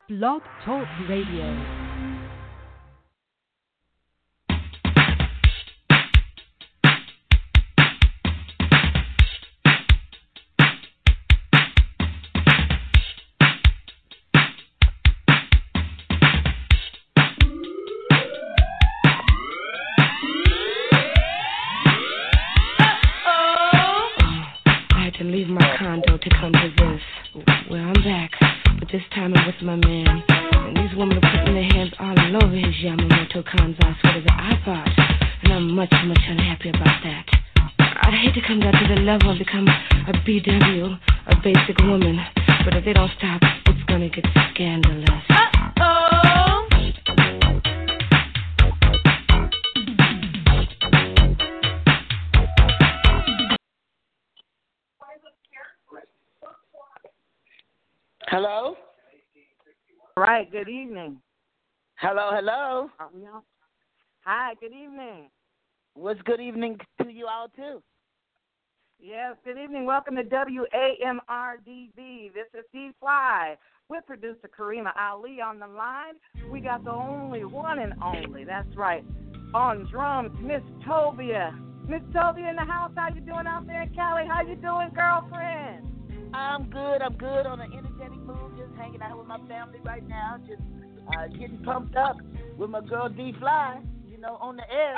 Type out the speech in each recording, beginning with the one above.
Blog Talk Radio. Hello? Right, good evening. Hello, hello. Hi, good evening. What's good evening to you all, too? Yes, good evening. Welcome to WAMRDB. This is D-Fly with producer Karima Ali on the line. We got the only one and only, that's right, on drums, Miss Tovia. Miss Tovia in the house. How you doing out there in Cali? How you doing, girlfriend? I'm good on an energetic mood, just hanging out with my family right now, just getting pumped up with my girl D-Fly, on the air.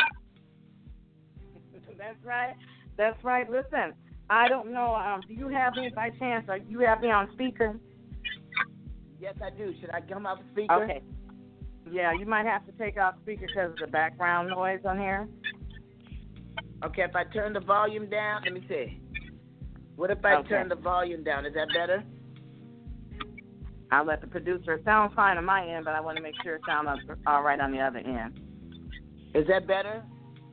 That's right. Listen, I don't know, do you have me by chance, or you have me on speaker? Yes, I do. Should I come off speaker? Okay. Yeah, you might have to take off speaker because of the background noise on here. Okay, if I turn the volume down, let me see. What if I turn the volume down? Is that better? I'll let the producer. It sounds fine on my end, but I want to make sure it sounds all right on the other end. Is that better?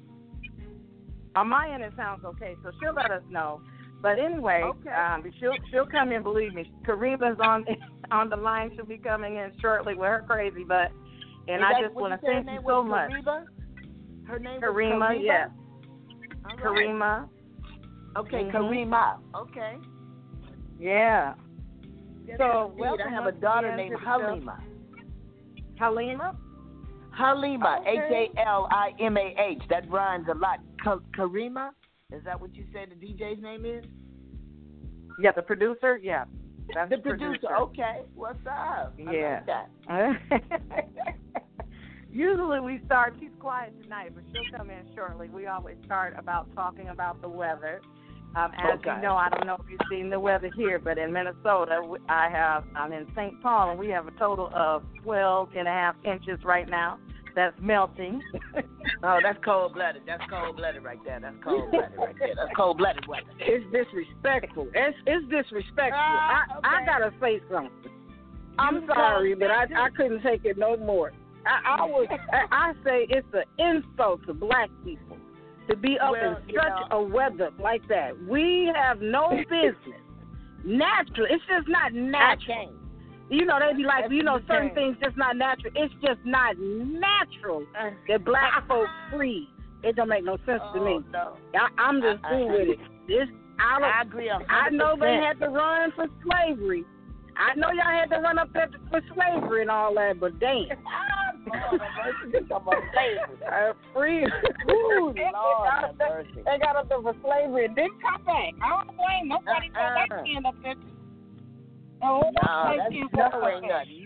On my end, it sounds okay, so she'll let us know. But anyway, she'll come in, believe me. Karima's on the line. She'll be coming in shortly with her crazy butt. And I just want to thank you so much. Her name Karima, was Karima? yes. Right. Karima. Okay, Karima. Okay. Yeah. Yes, so, I have a daughter named Halima. Halima? Halima, okay. Halimah. That rhymes a lot. Karima? Is that what you said the DJ's name is? Yeah, the producer? Yeah. That's the producer. Okay. What's up? Yeah. I like that. Usually we start, she's quiet tonight, but she'll come in shortly. We always start about talking about the weather. As you know, I don't know if you've seen the weather here, but in Minnesota, I'm in St. Paul, and we have a total of 12.5 inches right now. That's melting. Oh, that's cold-blooded. That's cold-blooded right there. That's cold-blooded right there. That's cold-blooded weather. It's disrespectful. It's disrespectful. I got to say something. I'm sorry, but I couldn't take it no more. I say it's an insult to black people to be up in such a weather like that. We have no business. Natural. It's just not natural. They be like, certain things just not natural. It's just not natural that black folks free. It don't make no sense to me. No. I'm just through with it. I agree 100%. I know they had to run for slavery. I know y'all had to run up there for slavery and all that, but damn. Free. Ooh, Lord, they got up there for slavery and didn't come back. I don't blame nobody for that stand up there. That's ain't nothing.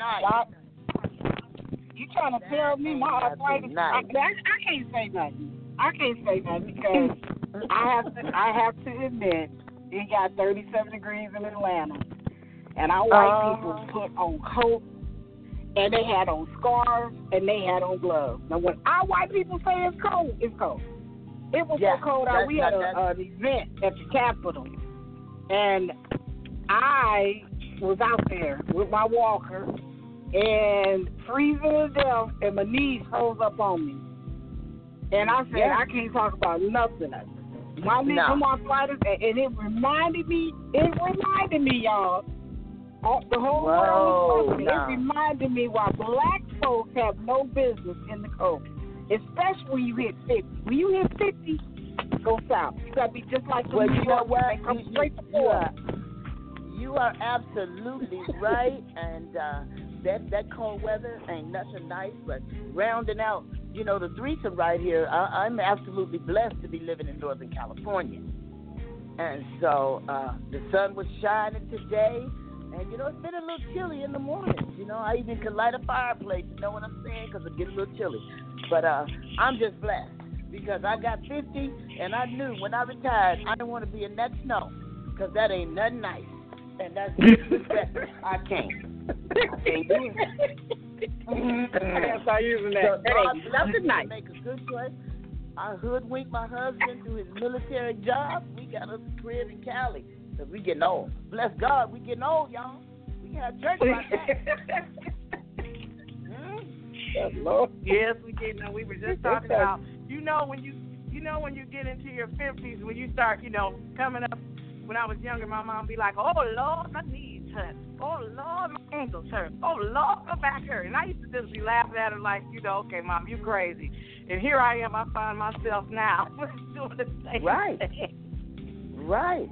You trying to tell me my arthritis? I can't say nothing. Because I have to admit it got 37 degrees in Atlanta. And our white people put on coats, and they had on scarves, and they had on gloves. Now, when our white people say it's cold, it's cold. It was so cold out. We had an event at the Capitol, and I was out there with my walker and freezing to death, and my knees froze up on me. And I said, I can't talk about nothing. My knees come arthritis, and it reminded me, y'all. The whole world was watching. It reminded me why black folks have no business in the cold, especially when you hit 50. When you hit 50, go south. You got to be just like Well, you know what? Come straight to Florida. You are absolutely right, and that cold weather ain't nothing nice, but rounding out, the threesome right here, I'm absolutely blessed to be living in Northern California. And so the sun was shining today, and, it's been a little chilly in the mornings. I even could light a fireplace, you know what I'm saying, because it gets a little chilly. But I'm just blessed because I got 50, and I knew when I retired I didn't want to be in that snow because that ain't nothing nice. And that's disrespect. I can't do it. Start using that. So, That ain't nothing nice. Make a good choice. I hoodwinked my husband through his military job. We got us a crib in Cali because we getting old. Bless God, we getting old, y'all. We can have church like that. Lord. Yes, we getting old. We were just talking about, when you get into your 50s, when you start, coming up. When I was younger, my mom would be like, "Oh Lord, my knees hurt. Oh Lord, my ankles hurt. Oh Lord, my back hurt." And I used to just be laughing at her like, okay, Mom, you crazy. And here I am. I find myself now doing the same thing. Right.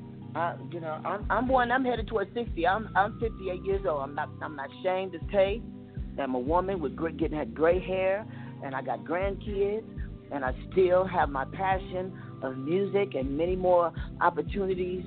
I'm headed towards 60. I'm 58 years old. I'm not ashamed to say I'm a woman with had gray hair, and I got grandkids, and I still have my passion of music and many more opportunities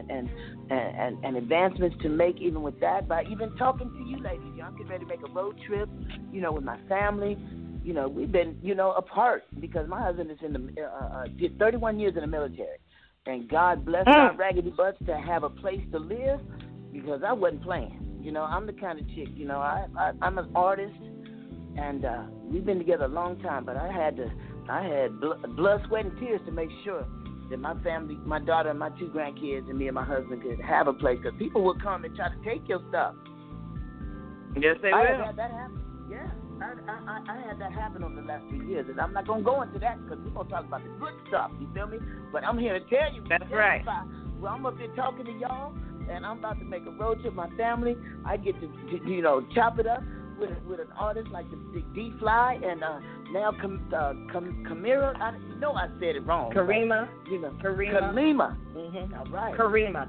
and advancements to make even with that. By even talking to you ladies, I'm getting ready to make a road trip, with my family. We've been, apart because my husband is did 31 years in the military. And God blessed our raggedy butts to have a place to live because I wasn't playing. I'm the kind of chick, I'm an artist, and we've been together a long time, but I had blood, sweat, and tears to make sure that my family, my daughter and my 2 grandkids and me and my husband could have a place because people would come and try to take your stuff. Yes, they will. I had that happen. Yeah. I had that happen over the last 3 years, and I'm not going to go into that because we're going to talk about the good stuff, you feel me? But I'm here to tell you. That's right. Well, I'm up here talking to y'all, and I'm about to make a road trip with my family. I get to chop it up with an artist like the D-Fly and now Kamira. I said it wrong. Karima. Karima. Mm-hmm. All right. Karima.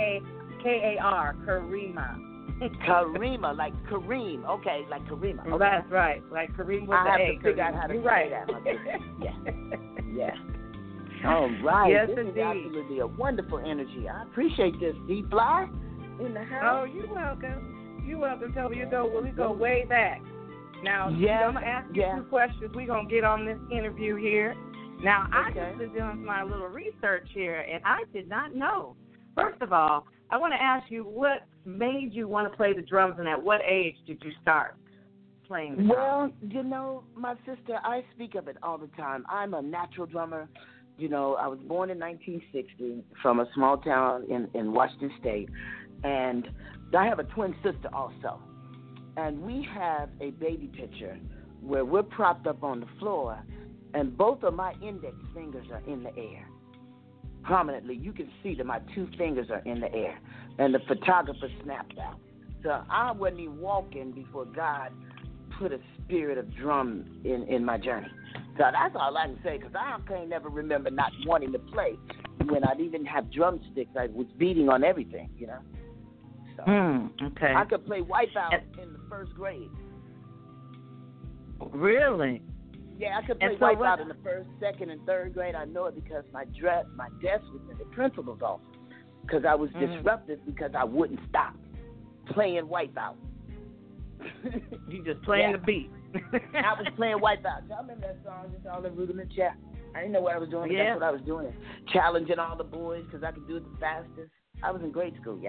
K-A-R. Karima. Karima, like Kareem. Okay, like Karima. Okay. That's right. Like Kareem with the A. I have to figure out how to say that. Okay. Yeah. All right. Yes, this indeed. is absolutely a wonderful energy. I appreciate this. D-Fly in the house. Oh, you're welcome. You're welcome, Toby. We go way back. Now, I'm going to ask you 2 questions. We're going to get on this interview here. Now, I just been doing my little research here, and I did not know. First of all, I want to ask you what made you want to play the drums, and at what age did you start playing the drums? Well, my sister, I speak of it all the time. I'm a natural drummer. I was born in 1960 from a small town in Washington State, and I have a twin sister also. And we have a baby picture where we're propped up on the floor, and both of my index fingers are in the air. Prominently, you can see that my 2 fingers are in the air, and the photographer snapped out. So I wasn't even walking before God put a spirit of drum in my journey. So that's all I can say, because I can't never remember not wanting to play when I didn't even have drumsticks. I was beating on everything, So okay. I could play Wipeout in the 1st grade. Really? Yeah, I could play Wipeout in the 1st, 2nd, and 3rd grade. I know it because my desk was in the principal's office because I was disruptive because I wouldn't stop playing Wipeout. You just playing the beat. I was playing Wipeout. Y'all remember that song, Just All in Rudiment Chat? I didn't know what I was doing, but that's what I was doing. Challenging all the boys because I could do it the fastest. I was in grade school,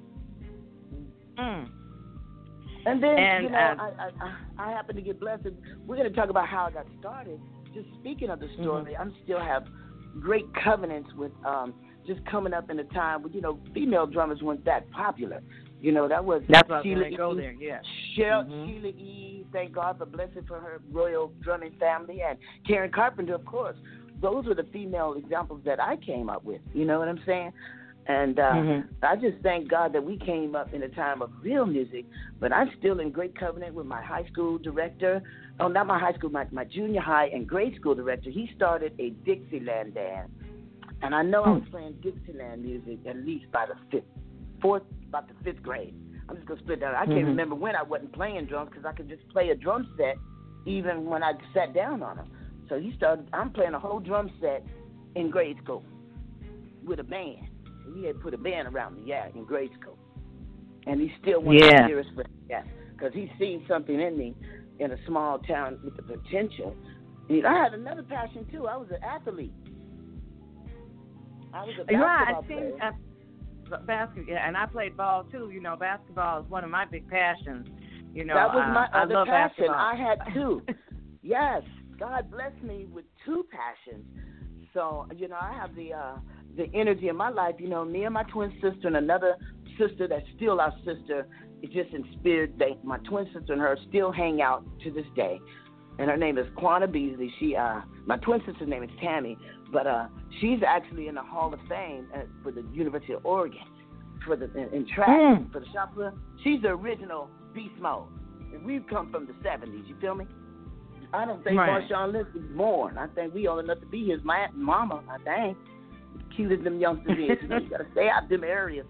And then, I happened to get blessed. We're going to talk about how I got started. Just speaking of the story, I still have great covenants with just coming up in a time when, female drummers weren't that popular. That was Sheila E. Go there, yeah. Sheila E. Thank God for blessing for her royal drumming family, and Karen Carpenter, of course. Those were the female examples that I came up with. You know what I'm saying? And I just thank God that we came up in a time of real music, but I'm still in great covenant with my high school director. Oh, not my high school, my junior high and grade school director. He started a Dixieland band, and I know I was playing Dixieland music at least by the 5th grade. I'm just gonna split that. I can't remember when I wasn't playing drums because I could just play a drum set even when I sat down on them. So I'm playing a whole drum set in grade school with a band. He had put a band around me, in grade school. And he's still one of my dearest friends, because he's seen something in me in a small town with the potential. And I had another passion, too. I was an athlete. I was a basketball player. Basketball, and I played ball, too. You know, basketball is one of my big passions. You know, that was my other passion. Basketball. I had two. Yes, God blessed me with two passions. So, you know, I have the energy in my life. You know, me and my twin sister and another sister that's still our sister, it's just in spirit. My twin sister and her still hang out to this day. And her name is Quanah Beasley. My twin sister's name is Tammy, but she's actually in the Hall of Fame for the University of Oregon in track for the shot put. She's the original Beast Mode. And we've come from the 70s, you feel me? I don't think Marshawn Lynch was born. I think we old enough to be his mama, I think. Cute as them youngsters is. You know, you got to stay out them areas.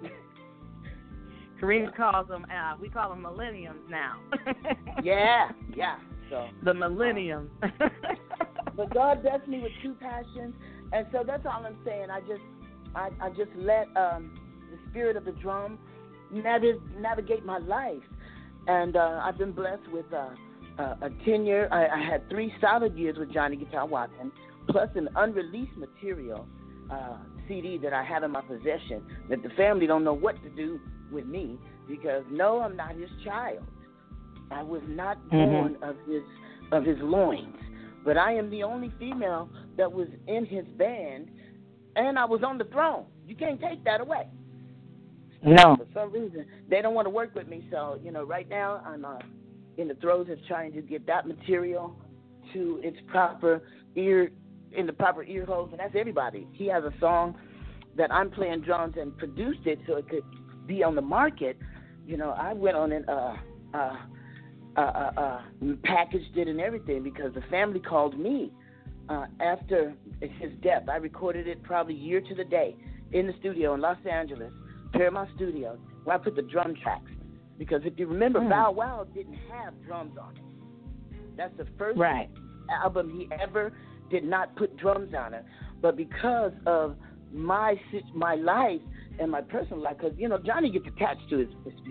Karina calls them, we call them millenniums now. Yeah. So the millennium. But God blessed me with two passions, and so that's all I'm saying. I just let the spirit of the drum navigate my life, and I've been blessed with a tenure. I had 3 solid years with Johnny Guitar Watson, plus an unreleased material CD that I have in my possession that the family don't know what to do with me because, no, I'm not his child. I was not born of his loins, but I am the only female that was in his band, and I was on the throne. You can't take that away. No. For some reason, they don't want to work with me. So, you know, right now I'm in the throes of trying to get that material to its proper ear holes, and that's everybody. He has a song that I'm playing drums and produced it so it could be on the market. You know, I went on and packaged it and everything because the family called me after his death. I recorded it probably a year to the day in the studio in Los Angeles, Paramount Studios, where I put the drum tracks. Because if you remember, Bow Wow didn't have drums on it. That's the first album he ever did not put drums on it. But because of my life and my personal life, because, you know, Johnny gets attached to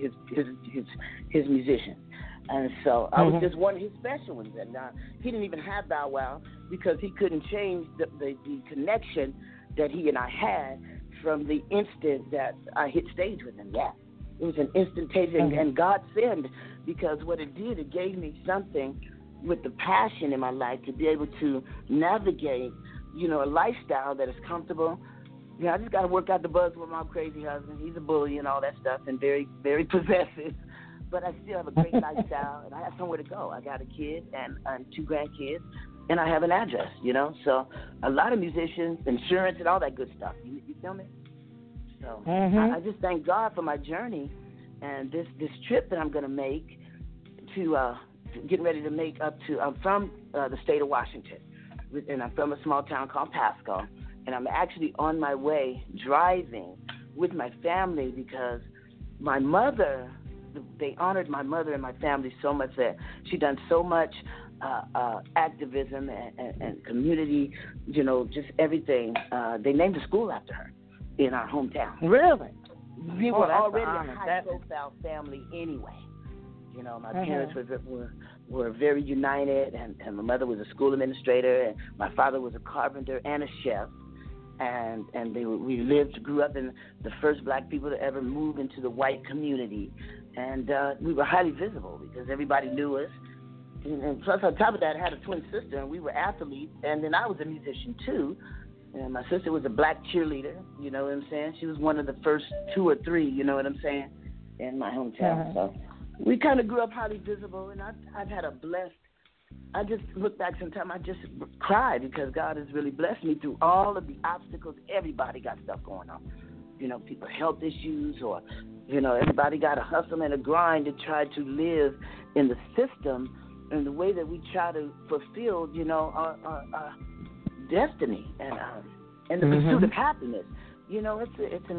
his musicians. And so I was just one of his special ones. And he didn't even have Bow Wow because he couldn't change the connection that he and I had from the instant that I hit stage with him. Yeah. It was an instantaneous and God sent, because what it did, it gave me something with the passion in my life to be able to navigate, you know, a lifestyle that is comfortable. You know, I just got to work out the bugs with my crazy husband. He's a bully and all that stuff and very, very possessive. But I still have a great lifestyle, and I have somewhere to go. I got a kid and 2 grandkids, and I have an address, you know. So a lot of musicians, insurance, and all that good stuff. You feel me? So I just thank God for my journey and this trip that I'm going to make to getting ready to make up to. I'm from the state of Washington, and I'm from a small town called Pasco, and I'm actually on my way driving with my family because my mother, they honored my mother and my family so much that she done so much activism and community, you know, just everything. They named a school after her in our hometown. Really? We were already a high-profile family anyway. You know, my parents were very united, and my mother was a school administrator, and my father was a carpenter and a chef. And we grew up in the first black people to ever move into the white community. And we were highly visible because everybody knew us. And plus, on top of that, I had a twin sister, and we were athletes. And then I was a musician, too. And my sister was a black cheerleader, you know what I'm saying? She was one of the first 2 or 3, you know what I'm saying, in my hometown. So we kind of grew up highly visible, and I've had a blessed, I just look back sometimes, I just cry because God has really blessed me through all of the obstacles. Everybody got stuff going on. You know, people health issues, or, you know, everybody got a hustle and a grind to try to live in the system and the way that we try to fulfill, you know, our destiny and the pursuit of happiness. You know, it's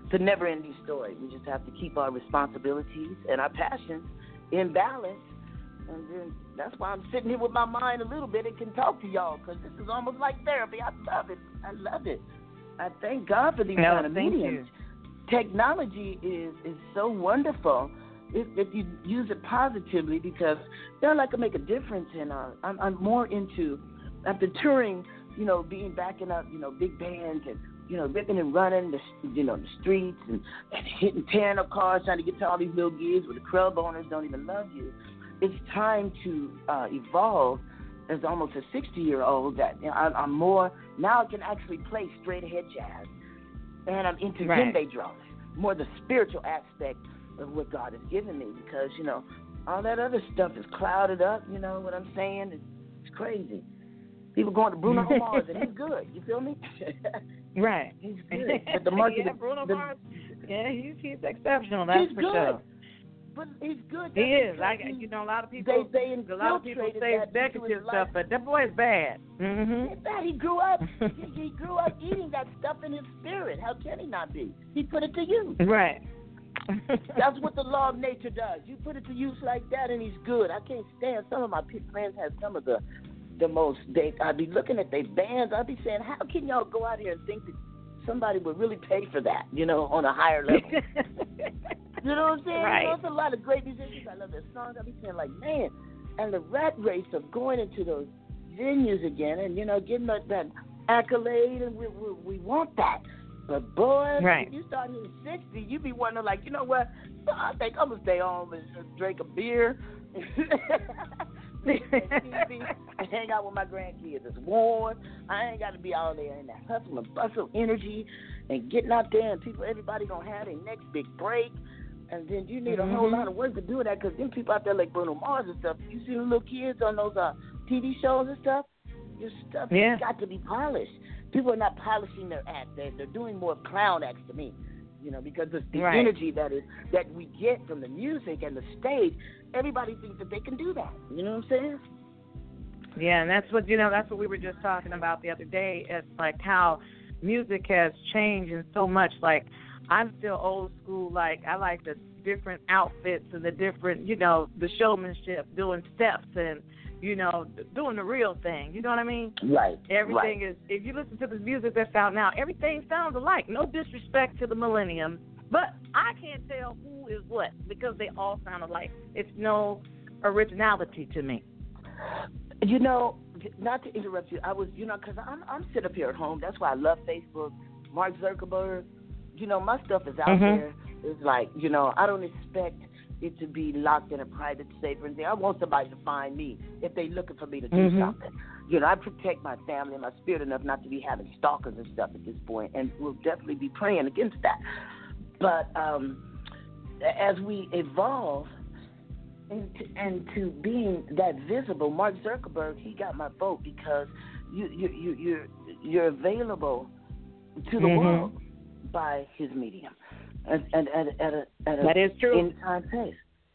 it's a never-ending story. We just have to keep our responsibilities and our passions in balance. And then that's why I'm sitting here with my mind a little bit and can talk to y'all, because this is almost like therapy. I love it. I love it. I thank God for these kind of mediums. Technology is so wonderful if you use it positively, because they're like to make a difference. And I'm more into, after touring, being backing up, big bands and, ripping and running the streets and tearing up cars, trying to get to all these little gigs where the club owners don't even love you. It's time to evolve as almost a 60-year-old that I'm more, now I can actually play straight ahead jazz. And I'm into djembe drums, more the spiritual aspect of what God has given me, because, all that other stuff is clouded up, you know what I'm saying? It's crazy. People going to Bruno Mars, and he's good, you feel me? Right. He's good. But the market, Bruno Mars, he's exceptional, that's for sure. But he's good. He is. A lot of people. Say speculative stuff, but that boy is bad. Mm-hmm. He's bad. He grew up. he grew up eating that stuff in his spirit. How can he not be? He put it to use. Right. That's what the law of nature does. You put it to use like that, and he's good. I can't stand. Some of my friends have some of the most. I'd be looking at their bands. I'd be saying, how can y'all go out here and think that somebody would really pay for that? On a higher level. You know what I'm saying? Right. There's a lot of great musicians. I love their songs. I be saying, like, man, and the rat race of going into those venues again and, getting that accolade, and we want that. But, boy, if you start hitting 60, you be wondering, like, you know what? I think I'm going to stay home and drink a beer and hang out with my grandkids. It's warm. I ain't got to be all there in that hustle and bustle energy and getting out there, and everybody going to have their next big break. And then you need a whole lot of work to do that, because them people out there like Bruno Mars and stuff, you see the little kids on those TV shows and stuff, your stuff has got to be polished. People are not polishing their act. They're doing more clown acts to me, because the energy that we get from the music and the stage, everybody thinks that they can do that. You know what I'm saying? Yeah, and that's what we were just talking about the other day. It's like how music has changed in so much. Like, I'm still old school. Like, I like the different outfits and the different, the showmanship, doing steps and, doing the real thing. You know what I mean? Right. Everything is, if you listen to the music that's out now, everything sounds alike. No disrespect to the millennium, but I can't tell who is what, because they all sound alike. It's no originality to me. Not to interrupt you, I was, because I'm sitting up here at home. That's why I love Facebook. Mark Zuckerberg. My stuff is out there. It's like, I don't expect it to be locked in a private safe or anything. I want somebody to find me if they're looking for me to do something. I protect my family and my spirit enough not to be having stalkers and stuff at this point, and we'll definitely be praying against that. But as we evolve and to being that visible, Mark Zuckerberg, he got my vote, because you're available to the world by his medium, and at a that is true. In-time pace.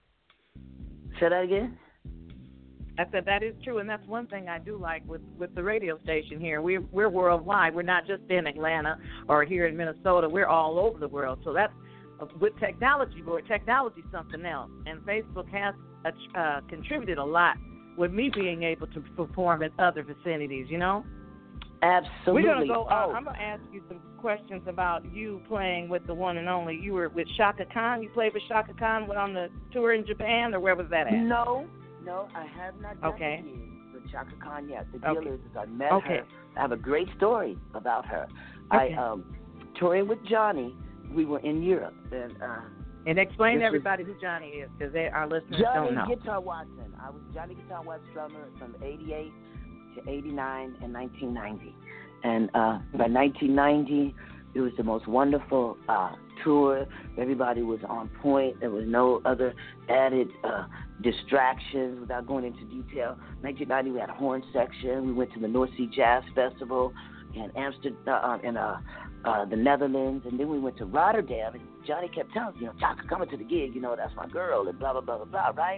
Say that again? I said that is true, and that's one thing I do like with the radio station here. We're worldwide. We're not just in Atlanta or here in Minnesota. We're all over the world. So that's with technology, but technology is something else. And Facebook has contributed a lot with me being able to perform in other vicinities, Absolutely. We're going to go, I'm going to ask you some questions about you playing with the one and only. You were with Chaka Khan. You played with Chaka Khan on the tour in Japan, or where was that at? No, I have not done it with Chaka Khan yet. The deal is I met her. I have a great story about her. I touring with Johnny. We were in Europe. And explain to everybody who Johnny is, because our listeners don't know. Johnny Guitar Watson. I was Johnny Guitar Watson drummer from 88 to 89 and 1990. And by 1990, it was the most wonderful tour. Everybody was on point. There was no other added distractions without going into detail. 1990, we had a horn section. We went to the North Sea Jazz Festival in Amsterdam, in the Netherlands, and then we went to Rotterdam, and Johnny kept telling us, Chaka coming to the gig, that's my girl, and blah, blah, blah, blah, blah, right?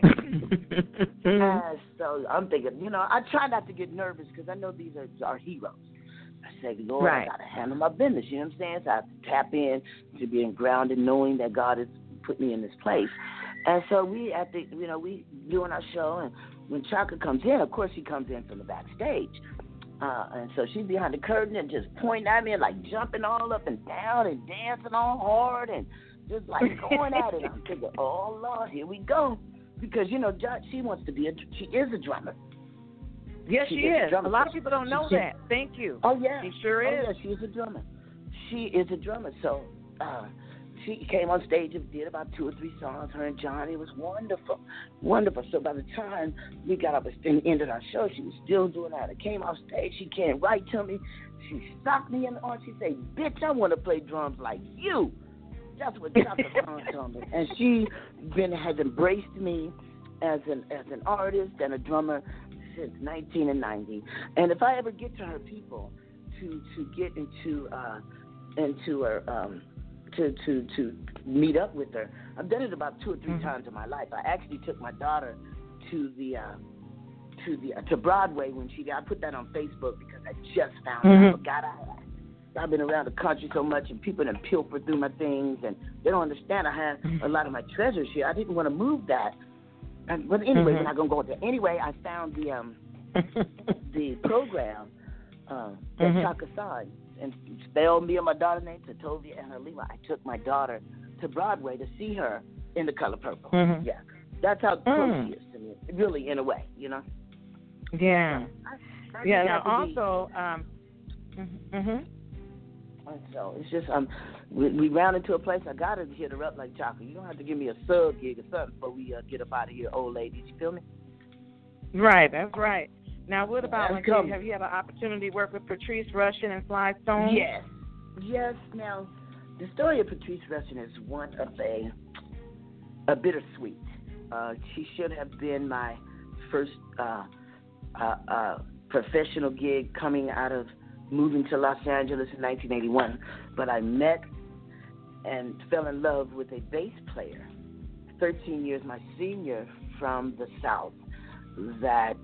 So I'm thinking, I try not to get nervous, because I know these are our heroes. I say, Lord, I got to handle my business. You know what I'm saying? So I have to tap in to being grounded, knowing that God has put me in this place. And so we doing our show, and when Chaka comes in, of course, she comes in from the backstage. And so she's behind the curtain and just pointing at me and like jumping all up and down and dancing all hard and just like going at it. I'm thinking, oh Lord, here we go, because she wants to be she is a drummer. Yes, she is. A lot of people don't know that. Thank you. Oh yeah, she sure is. Oh yeah, she's a drummer. She is a drummer. So she came on stage and did about 2 or 3 songs. Her and Johnny. It was wonderful, wonderful. So by the time we got up and ended our show, she was still doing that. I came off stage. She came right to me. She stopped me in the arm. She said, "Bitch, I want to play drums like you." That's what Chaka Khan told me. And she has embraced me as an artist and a drummer since 1990. And if I ever get to her people to get into her to meet up with her, I've done it about 2 or 3 times in my life. I actually took my daughter to Broadway when I put that on Facebook because I just found out. I forgot I had. I've been around the country so much, and people done pilfered through my things, and they don't understand I have a lot of my treasures here. I didn't want to move that. But anyway, we're not going to go there. Anyway, I found the program that Chaka signed and spelled me and my daughter's name, Tatovia and Halima. I took my daughter to Broadway to see her in The Color Purple. Yeah, that's how close she is to me, really, in a way, Yeah. So Now also, And so it's just we round into a place. I gotta hit her up like Chaka. You don't have to give me a sub gig or something before we get up out of here, old ladies. You feel me? Right, that's right. Now, what about have you had an opportunity to work with Patrice Rushen and Sly Stone? Yes. Now, the story of Patrice Rushen is one of a bittersweet. She should have been my first professional gig coming out of moving to Los Angeles in 1981, but I met and fell in love with a bass player, 13 years my senior from the South, that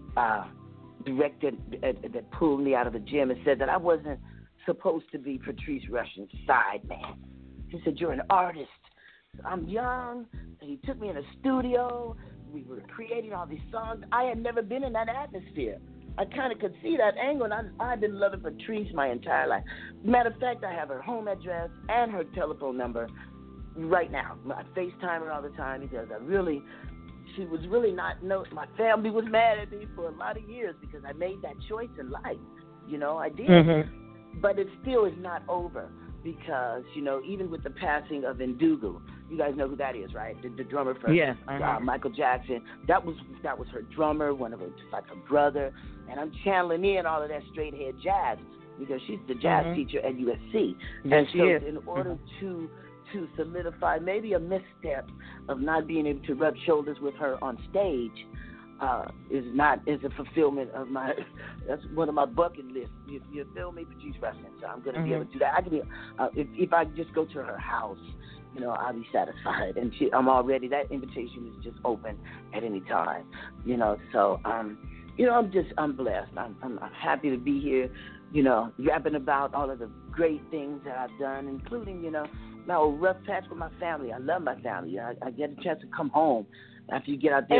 that pulled me out of the gym and said that I wasn't supposed to be Patrice Rushen's side man. He said, "You're an artist." I'm young, and he took me in a studio. We were creating all these songs. I had never been in that atmosphere. I kind of could see that angle, and I've been loving Patrice my entire life. Matter of fact, I have her home address and her telephone number right now. I FaceTime her all the time because she was really my family was mad at me for a lot of years because I made that choice in life. I did. But it still is not over because, even with the passing of Ndugu, you guys know who that is, right? The drummer for Michael Jackson. That was her drummer, one of her, just like her brother. And I'm channeling in all of that straight ahead jazz because she's the jazz teacher at USC. And so in order to solidify maybe a misstep of not being able to rub shoulders with her on stage is a fulfillment of that's one of my bucket lists. You feel me, Patrice Rushen? So I'm going to be able to do that. I can be if I just go to her house, I'll be satisfied. And I'm already, that invitation is just open at any time. So I'm blessed. I'm happy to be here. Rapping about all of the great things that I've done, including my old rough patch with my family. I love my family. I get a chance to come home after you get out there.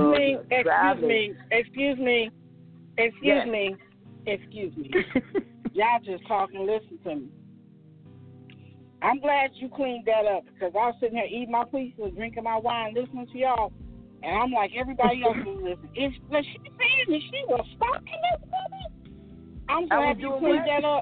Excuse me. Y'all just talking. Listen to me. I'm glad you cleaned that up because I was sitting here eating my pizza, drinking my wine, listening to y'all, and I'm like everybody else was listening. If she saying that she was stalking this woman, I'm glad you cleaned that up.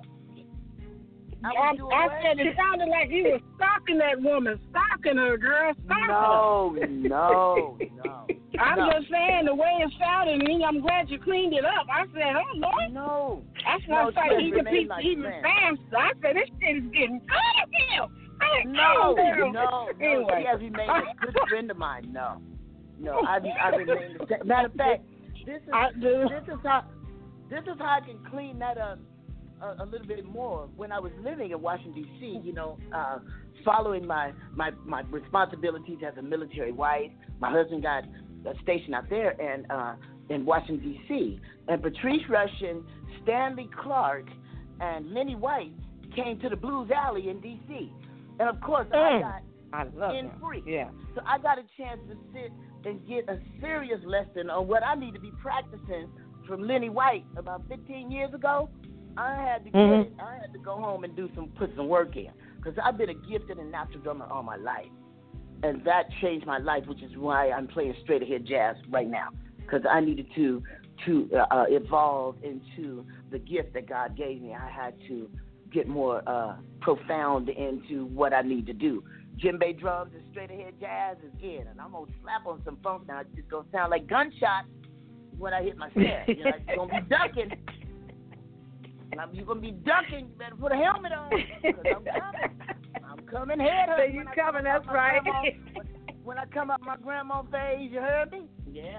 I said it sounded like you were stalking that woman, stalking her, girl, stalking her. No. I'm just saying the way it sounded, and I'm glad you cleaned it up. I said, oh Lord, no. That's why I started eating pizza even faster. I said this shit is getting good here. No. Anyway. She has remained a good friend of mine. No, I remain the same. Matter of fact, this is how I can clean that up a little bit more. When I was living in Washington, D.C., following my responsibilities as a military wife, my husband got stationed out there and in Washington, D.C., and Patrice Rushen, Stanley Clarke, and Lenny White came to the Blues Alley in D.C. And, of course, I got love in him. free. Yeah. So I got a chance to sit and get a serious lesson on what I need to be practicing from Lenny White about 15 years ago. I had to get it. I had to go home and put some work in, because I've been a gifted and natural drummer all my life. And that changed my life, which is why I'm playing straight ahead jazz right now, because I needed to evolve into the gift that God gave me. I had to get more profound into what I need to do. Djembe drums and straight ahead jazz is in, and I'm gonna slap on some funk now. It's gonna sound like gunshots when I hit my set. You know, it's gonna be ducking. You're gonna be ducking. You better put a helmet on, because I'm coming head So you coming? That's right. When I come up my grandma phase, you heard me? Yeah.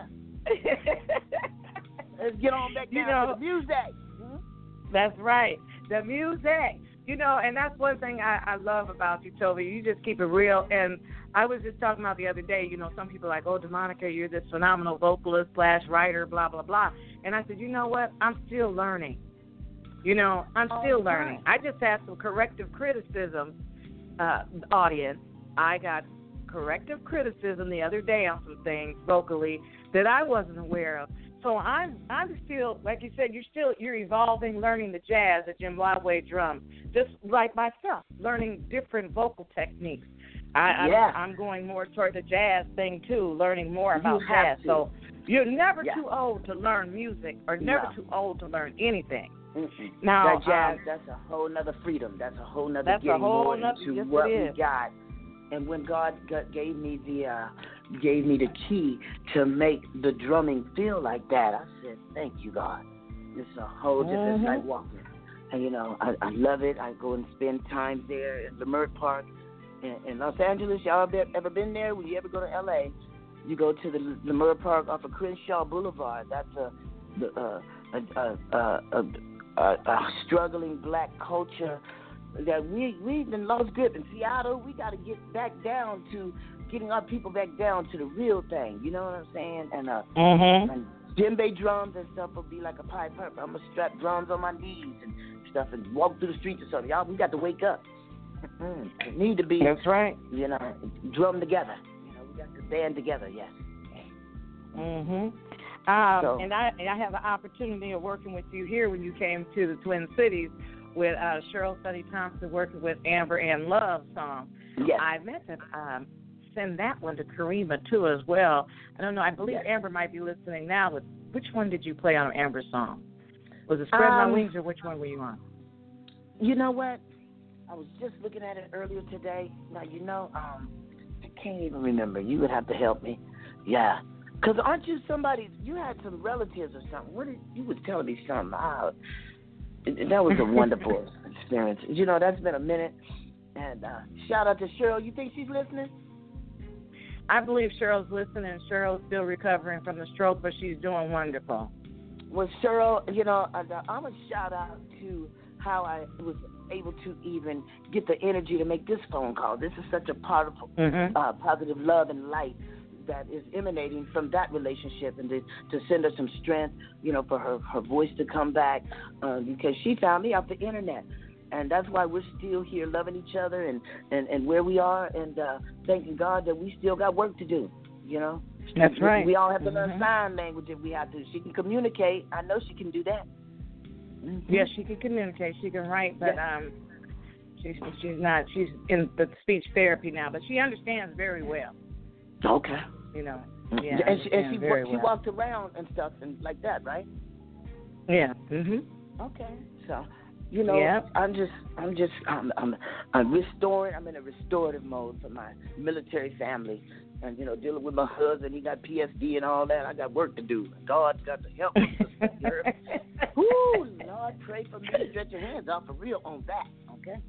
Let's get on back down to the music. That's right. The music. And that's one thing I love about you, Toby. You just keep it real. And I was just talking about the other day, some people are like, oh, DeMonica, you're this phenomenal vocalist / writer, blah, blah, blah. And I said, you know what? I'm still learning. I'm still learning. I just had some corrective criticism, audience. I got corrective criticism the other day on some things vocally that I wasn't aware of. So I'm still, like you said, you're evolving, learning the jazz, the Zimbabwe drums, just like myself, learning different vocal techniques. I'm going more toward the jazz thing too, learning more about jazz. So you're never too old to learn music, or never too old to learn anything. Now, that jazz, that's a whole nother freedom. That's a whole nother getting more into what we got. And when God gave me the key to make the drumming feel like that, I said, thank you, God. It's a whole different like walking. And, I love it. I go and spend time there at Leimert Park in Los Angeles. Y'all ever been there? When you ever go to L.A., you go to the Leimert Park off of Crenshaw Boulevard. That's a struggling black culture that we've been lost grip. In Seattle, we got to get back down to getting our people back down to the real thing. You know what I'm saying? And and djembe drums and stuff will be like a Pied Piper. I'm gonna strap drums on my knees and stuff and walk through the streets or something. Y'all, we got to wake up. It need to be. That's right. Drum together. We got to band together. Yes. And I have the opportunity of working with you here when you came to the Twin Cities with Cheryl Sunny Thompson, working with Amber Ann Love song. Yes. I meant to send that one to Karima too as well. I don't know. I believe Amber might be listening now. But which one did you play on Amber's song? Was it Spread My Wings, or which one were you on? You know what? I was just looking at it earlier today. Now, I can't even remember. You would have to help me. Yeah. Because aren't you you had some relatives or something. You was telling me something. That was a wonderful experience. That's been a minute. And shout out to Cheryl. You think she's listening? I believe Cheryl's listening. Cheryl's still recovering from the stroke, but she's doing wonderful. Well, Cheryl, I'm a shout out to how I was able to even get the energy to make this phone call. This is such a powerful, positive love and light that is emanating from that relationship, and to send her some strength, for her voice to come back, because she found me off the internet. And that's why we're still here loving each other and where we are, and thanking God that we still got work to do, That's right. We all have to learn sign language if we have to. She can communicate. I know she can do that. Yes, she can communicate. She can write, but she's not. She's in the speech therapy now, but she understands very well. Okay. Yeah. And she walked around and stuff and like that, right? Yeah. Okay. So, I'm restoring. I'm in a restorative mode for my military family, and dealing with my husband. He got PSD and all that. I got work to do. God's got to help me. Woo, Lord, pray for me. Stretch your hands out for real on that. Okay.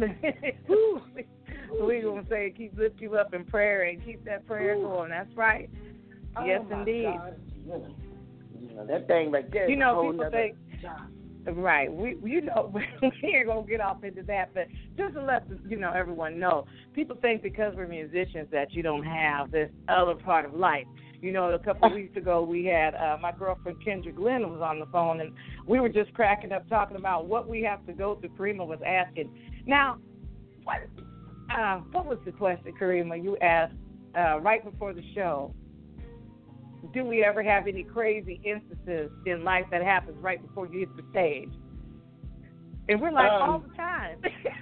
We're going to say keep lift you up in prayer and keep that prayer going. That's right. Yes, indeed. God. That thing right there. People think, right. We ain't going to get off into that, but just to let everyone know, people think because we're musicians that you don't have this other part of life. You know, a couple of weeks ago we had my girlfriend Kendra Glenn was on the phone, and we were just cracking up talking about what we have to go through. Karima was asking. Now, what was the question, Karima, you asked right before the show? Do we ever have any crazy instances in life that happens right before you hit the stage? And we're like, all the time.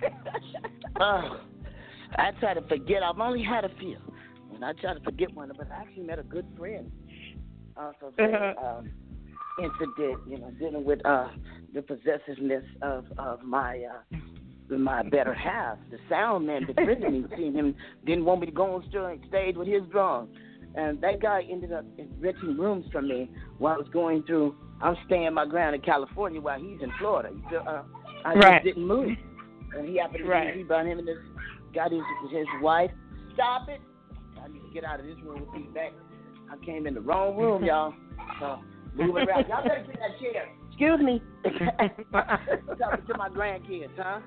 I try to forget. I've only had a few. And I try to forget one, but I actually met a good friend. Also, incident, dealing with the possessiveness of my better half. The sound man befriended me, seeing him, didn't want me to go on stage with his drum. And that guy ended up renting rooms from me while I was going through. I'm staying my ground in California while he's in Florida. I just didn't move. And he happened to be about him and got his wife. Stop it. I need to get out of this room with these back. I came in the wrong room, y'all. So, moving around. Y'all better get that chair. Excuse me. Talking to my grandkids, huh?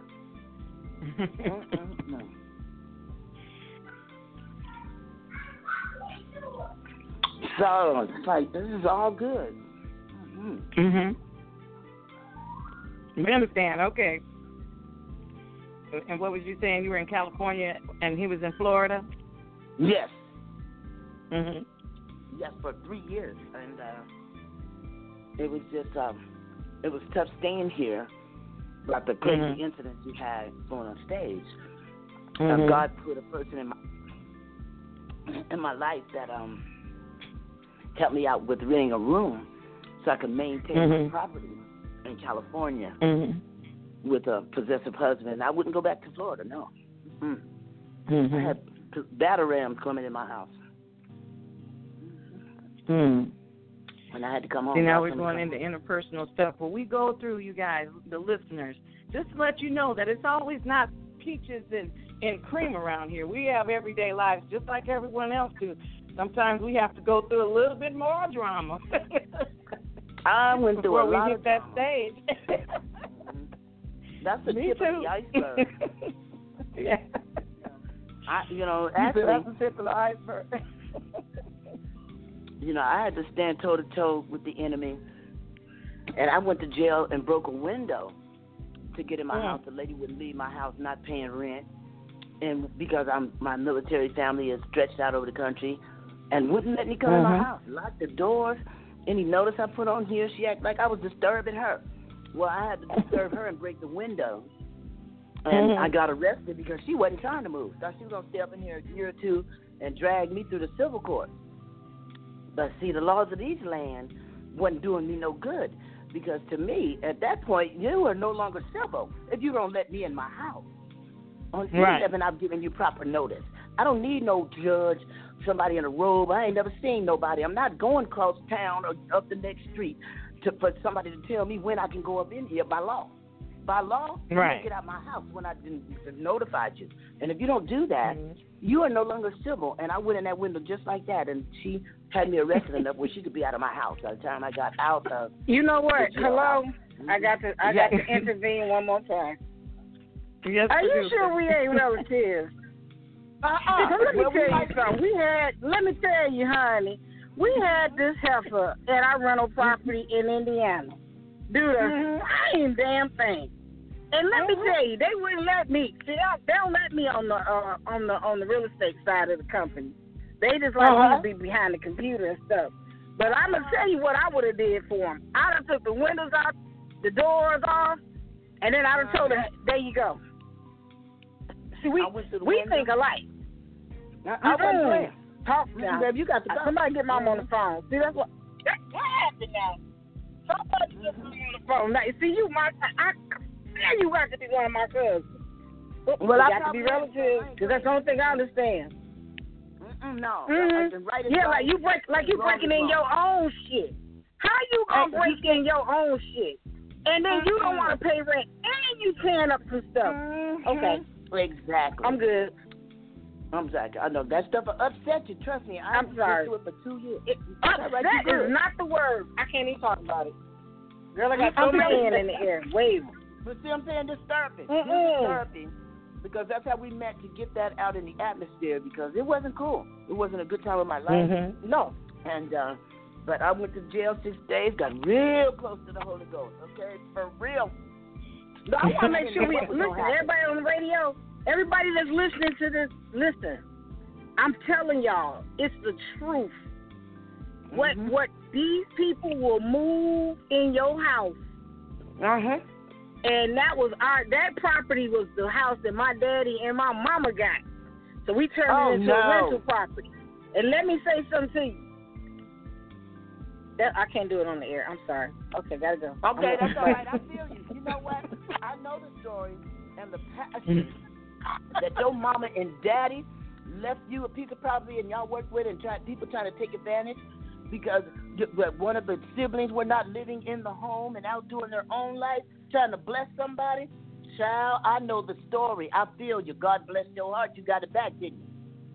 So, it's like, this is all good. We understand. Okay. And what was you saying? You were in California and he was in Florida? Yes. Yes, for 3 years. And it was just, it was tough staying here. Like the crazy incidents you had going on stage. God put a person in my life that helped me out with renting a room so I could maintain the property in California with a possessive husband. I wouldn't go back to Florida, no. I had battle rams coming in my house. And I had to come home. See, now we're going into interpersonal stuff. Well, we go through, you guys, the listeners, just to let you know that it's always not peaches and cream around here. We have everyday lives just like everyone else do. Sometimes we have to go through a little bit more drama. I went through a lot of that stage. That's the tip of the iceberg. Yeah. Actually, that's the tip of the iceberg. I had to stand toe-to-toe with the enemy, and I went to jail and broke a window to get in my house. The lady wouldn't leave my house, not paying rent, and because my military family is stretched out over the country, and wouldn't let me come in my house. Locked the doors. Any notice I put on here, she acted like I was disturbing her. Well, I had to disturb her and break the window, and I got arrested because she wasn't trying to move. Thought she was going to stay up in here a year or two and drag me through the civil court. But see, the laws of these lands wasn't doing me no good because to me, at that point, you are no longer civil if you don't let me in my house. On C7, I've given you proper notice. I don't need no judge, somebody in a robe. I ain't never seen nobody. I'm not going across town or up the next street for somebody to tell me when I can go up in here by law. By law, you can get out of my house when I notified you. And if you don't do that, you are no longer civil. And I went in that window just like that, and she had me arrested enough where she could be out of my house by the time I got out of. You know what? Hello, I got to intervene one more time. Yes, are you sure we ain't relatives? Let me tell you something. Let me tell you, honey, we had this heifer at our rental property in Indiana do the same damn thing. And let me tell you, they wouldn't let me. See, they don't let me on the real estate side of the company. They just like me to be behind the computer and stuff. But I'm gonna tell you what I would have did for them. I'd have took the windows out, the doors off, and then I'd have told them, "There you go." See, we think alike. I wasn't playing. Talk now. Babe, you got to go. Somebody get Mom on the phone. See, that's what happened now. Somebody get me on the phone. Now, see, you got to be one of my cousins. Well, I got to be relatives because that's the only thing I understand. No. Like you breaking in your own shit. How you gonna break in your own shit? And then you don't want to pay rent and you tearing up some stuff. Okay. Exactly. I'm good. I know that stuff will upset you. Trust me. I'm sorry. I've been through it for 2 years. Upset is not the word. I can't even talk about it. Girl, I got so many hands in the air. Wave. But see, I'm saying disturbing. Disturbing. Because that's how we met, to get that out in the atmosphere, because it wasn't cool. It wasn't a good time of my life. No. And but I went to jail 6 days, got real close to the Holy Ghost. Okay, for real. No, I want to make sure we listen. Everybody on the radio, everybody that's listening to this, listen. I'm telling y'all, it's the truth. What these people will move in your house. And that property was the house that my daddy and my mama got. So we turned it into a rental property. And let me say something to you. I can't do it on the air. I'm sorry. Okay, gotta go. Okay, that's all right. I feel you. You know what? I know the story and the passion that your mama and daddy left you a piece of property and y'all worked with, and people trying to take advantage because one of the siblings were not living in the home and out doing their own life, trying to bless somebody. Child, I know the story. I feel you. God bless your heart. You got it back, didn't you?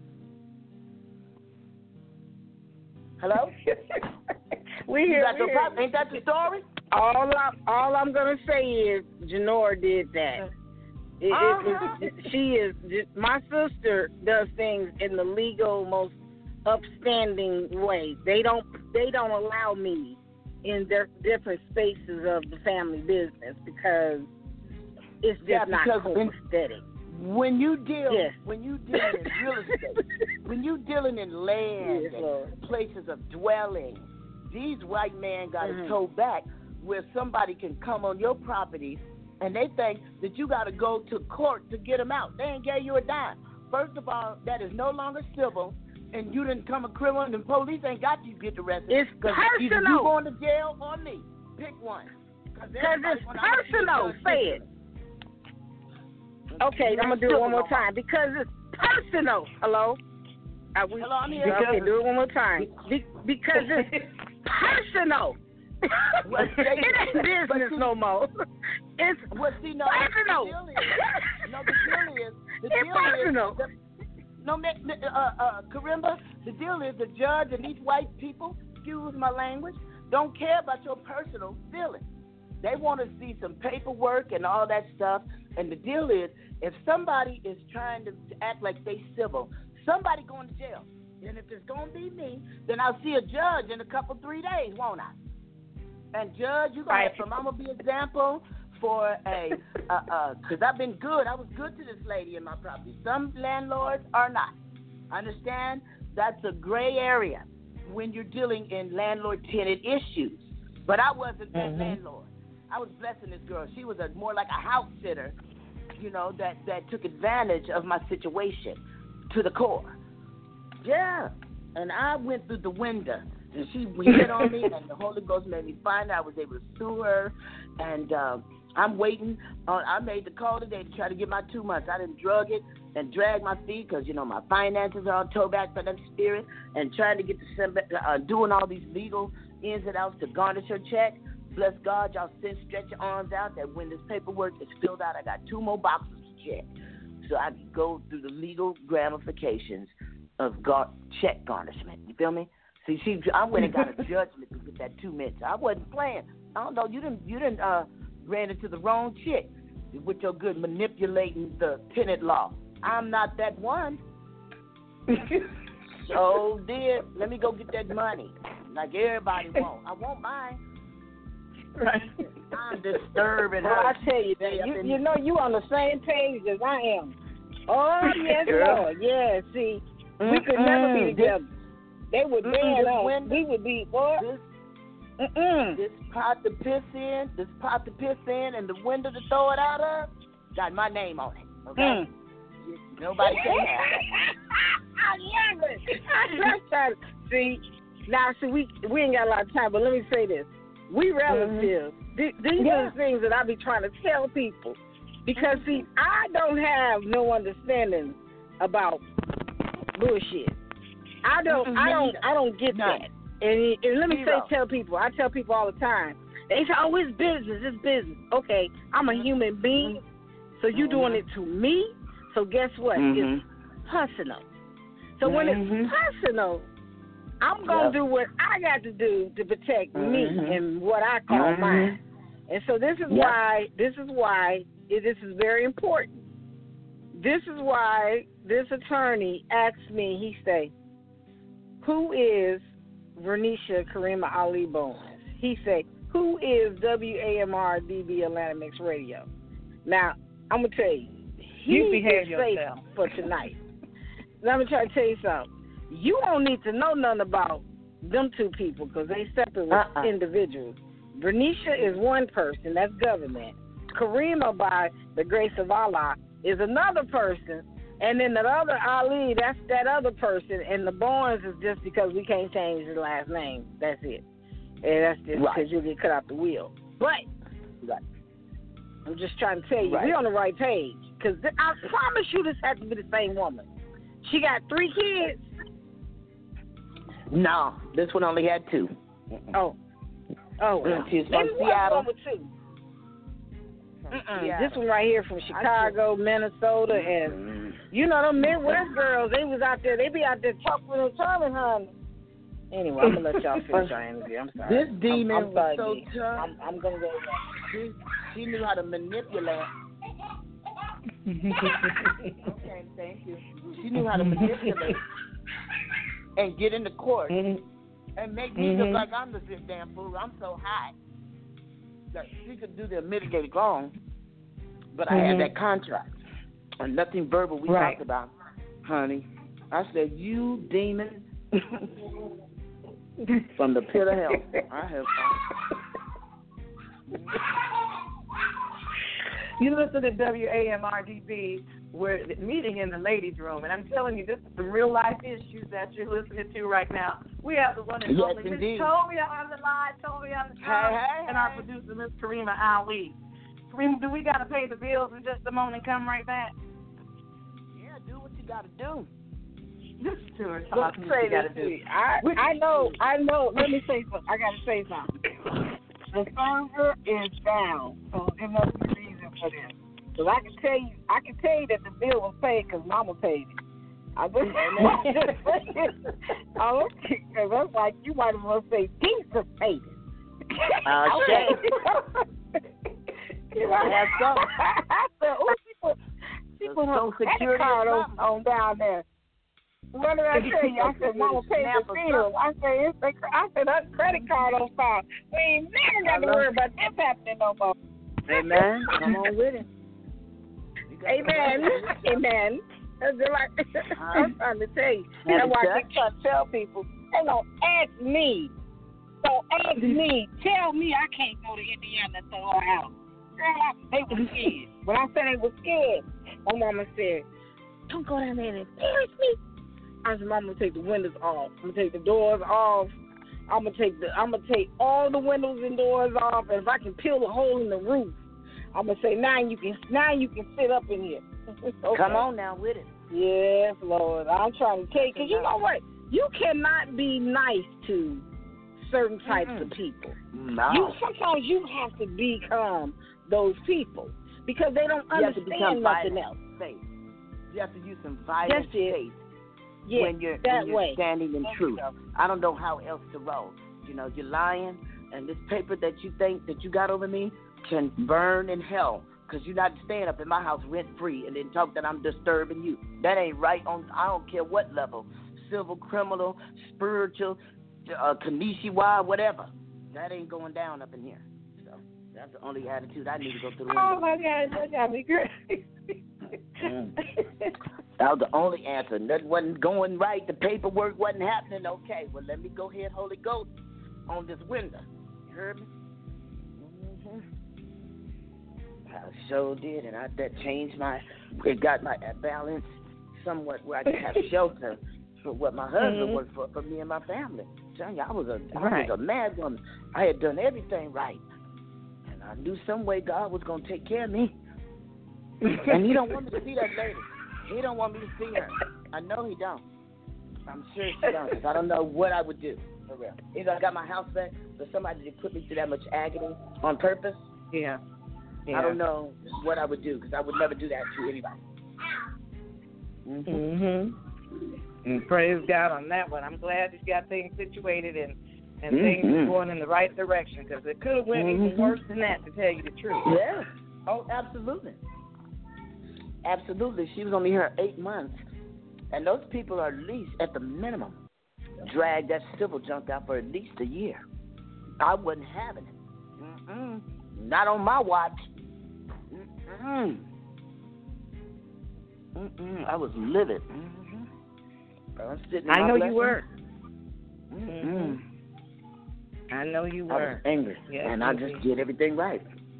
Hello? We here. Ain't that the story? All I'm gonna say is Janora did that. She is. My sister does things in the legal, most upstanding way. They don't allow me in their different spaces of the family business because it's just not copacetic. When you deal in real estate, when you dealing in land and places of dwelling, these white men got it towed back where somebody can come on your property and they think that you got to go to court to get them out. They ain't gave you a dime. First of all, that is no longer civil, and you didn't come a criminal, and the police ain't got you to get arrested. It's personal. Either you going to jail or me. Pick one. Because it's personal. Say it. Okay, I'm going to do it one more time. Because it's personal. Hello? Hello, I'm here. Okay, do it one more time. Because it's personal. It ain't business no more. It's personal. The deal is, Karimba, the deal is the judge and these white people, excuse my language, don't care about your personal feelings. They want to see some paperwork and all that stuff. And the deal is, if somebody is trying to act like they civil, somebody going to jail. And if it's going to be me, then I'll see a judge in 3 days, won't I? And judge, you're going to have some, I'm going to be an example for because I've been good. I was good to this lady in my property. Some landlords are not. Understand? That's a gray area when you're dealing in landlord-tenant issues. But I wasn't that landlord. I was blessing this girl. She was more like a house sitter, that took advantage of my situation to the core. Yeah. And I went through the window. And she hit on me, and the Holy Ghost made me find out I was able to sue her. And I'm waiting. I made the call today to try to get my 2 months. I didn't drug it and drag my feet because, my finances are on toe back for that spirit and trying to get doing all these legal ins and outs to garnish her check. Bless God, y'all stretch your arms out that when this paperwork is filled out, I got 2 more boxes to check. So I can go through the legal ramifications of check garnishment. You feel me? See, I went and got a judgment to get that 2 minutes. I wasn't playing. I don't know. You didn't ran into the wrong chick with your good manipulating the tenant law. I'm not that one. So let me go get that money like everybody wants. I won't mind. Right. I'm disturbing her. Well, I tell you that you on the same page as I am. Oh yes, Lord. Yeah. See, we could never be together. They would ban us. We would be what? This pot to piss in, and the window to throw it out of, got my name on it. Okay. Nobody can have it. I love it. I love that. See, we ain't got a lot of time, but let me say this: we relatives. These are the things that I be trying to tell people, because see, I don't have no understanding about bullshit. I don't get that. And let me tell people, I tell people all the time, they say, oh, it's business. Okay, I'm a human being, so you doing it to me, so guess what? It's personal. So when it's personal, I'm going to do what I got to do to protect me and what I call mine. And so this is why this is very important. This is why this attorney asked me, he said, who is Vernisha Karima Ali Bowens. He said, who is WAMR-DB Atlanta Mix Radio? Now, I'm going to tell you, you he behave is yourself safe for tonight. Let me try to tell you something. You don't need to know nothing about them two people because they separate with individuals. Vernisha is one person, that's government. Karima, by the grace of Allah, is another person. And then the other Ali, that's that other person. And the Bowens is just because we can't change his last name. That's it. And that's just because you get cut out the wheel. But I'm just trying to tell you, we're on the right page. Because I promise you this has to be the same woman. She got 3 kids. No, this one only had 2. Oh, well. She's from Seattle. One with 2. This one right here from Chicago, Minnesota, and you know them Midwest girls. They was out there. They be out there chopping and turning, honey. Anyway, I'm gonna let y'all finish our interview. I'm sorry. This demon was so tough. I'm gonna go. She knew how to manipulate. Okay, thank you. She knew how to manipulate and get into court and make me look like I'm the damn fool. I'm so high that she could do the mitigated wrong, but I had that contract and nothing verbal we talked about, honey. I said, you demon from the pit of hell. I have. You listen to WAMRDB. We're meeting in the ladies' room, and I'm telling you, this is some real life issues that you're listening to right now. We have the one and only Miss Tovia on the line, Tovia on the phone, and our producer, Miss Karima Ali. Karima, do we got to pay the bills in just a moment and come right back? Yeah, do what you got to do. Listen to her. I know. Let me say something. I got to say something. The server is down, so there must be a reason for this. Because I can tell you that the bill was paid because Mama paid it. Because that's like you might as well say Jesus paid it. Okay. I said, she put her credit card on down there. What did I tell you? I said, Mama paid the bill. I said, her credit card on file. We ain't never got to worry about this happening no more. Amen. Come on with it. Amen. That's like I'm trying to tell you. That's why I keep trying to tell people, they don't ask me. Don't ask me. Tell me I can't go to Indiana and throw her out. Girl, they were scared. When I said they were scared, my mama said, don't go down there and embarrass me. I said, Mama, I'm gonna take the windows off. I'm gonna take the doors off. I'm gonna take all the windows and doors off, and if I can peel a hole in the roof, I'm gonna say now you can sit up in here. Okay. Come on now with it. Yes, Lord. I'm trying to tell you, because you know what? You cannot be nice to certain types of people. No. Sometimes you have to become those people because they don't understand nothing else. Faith. You have to use some violent faith when you're standing in truth. I don't know how else to roll. You know, you're lying, and this paper that you think that you got over me can burn in hell because you're not staying up in my house rent-free and then talk that I'm disturbing you. That ain't right. I don't care what level, civil, criminal, spiritual, Kanishiwa, whatever. That ain't going down up in here. So that's the only attitude I need to go through. Oh, my God, that got me great. That was the only answer. Nothing wasn't going right. The paperwork wasn't happening. Okay, well, let me go ahead, Holy Ghost, on this window. You heard me? I sure did, and that changed it got my balance somewhat where I could have shelter for what my husband worked for me and my family. Johnny, I was a mad woman. I had done everything right, and I knew some way God was going to take care of me. And he don't want me to see that lady. He don't want me to see her. I know he don't. I'm sure she don't, because I don't know what I would do, for real. Either I got my house back, or somebody did put me through that much agony on purpose. Yeah. I don't know what I would do, because I would never do that to anybody. And praise God on that one. I'm glad you got things situated and things are going in the right direction, because it could have went even worse than that, to tell you the truth. Yeah. Oh, absolutely. Absolutely. She was only here 8 months. And those people are at least at the minimum dragged that civil junk out for at least a year. I wasn't having it. Not on my watch. I was livid. I know you were. I know you were. I was angry, and I just did everything right.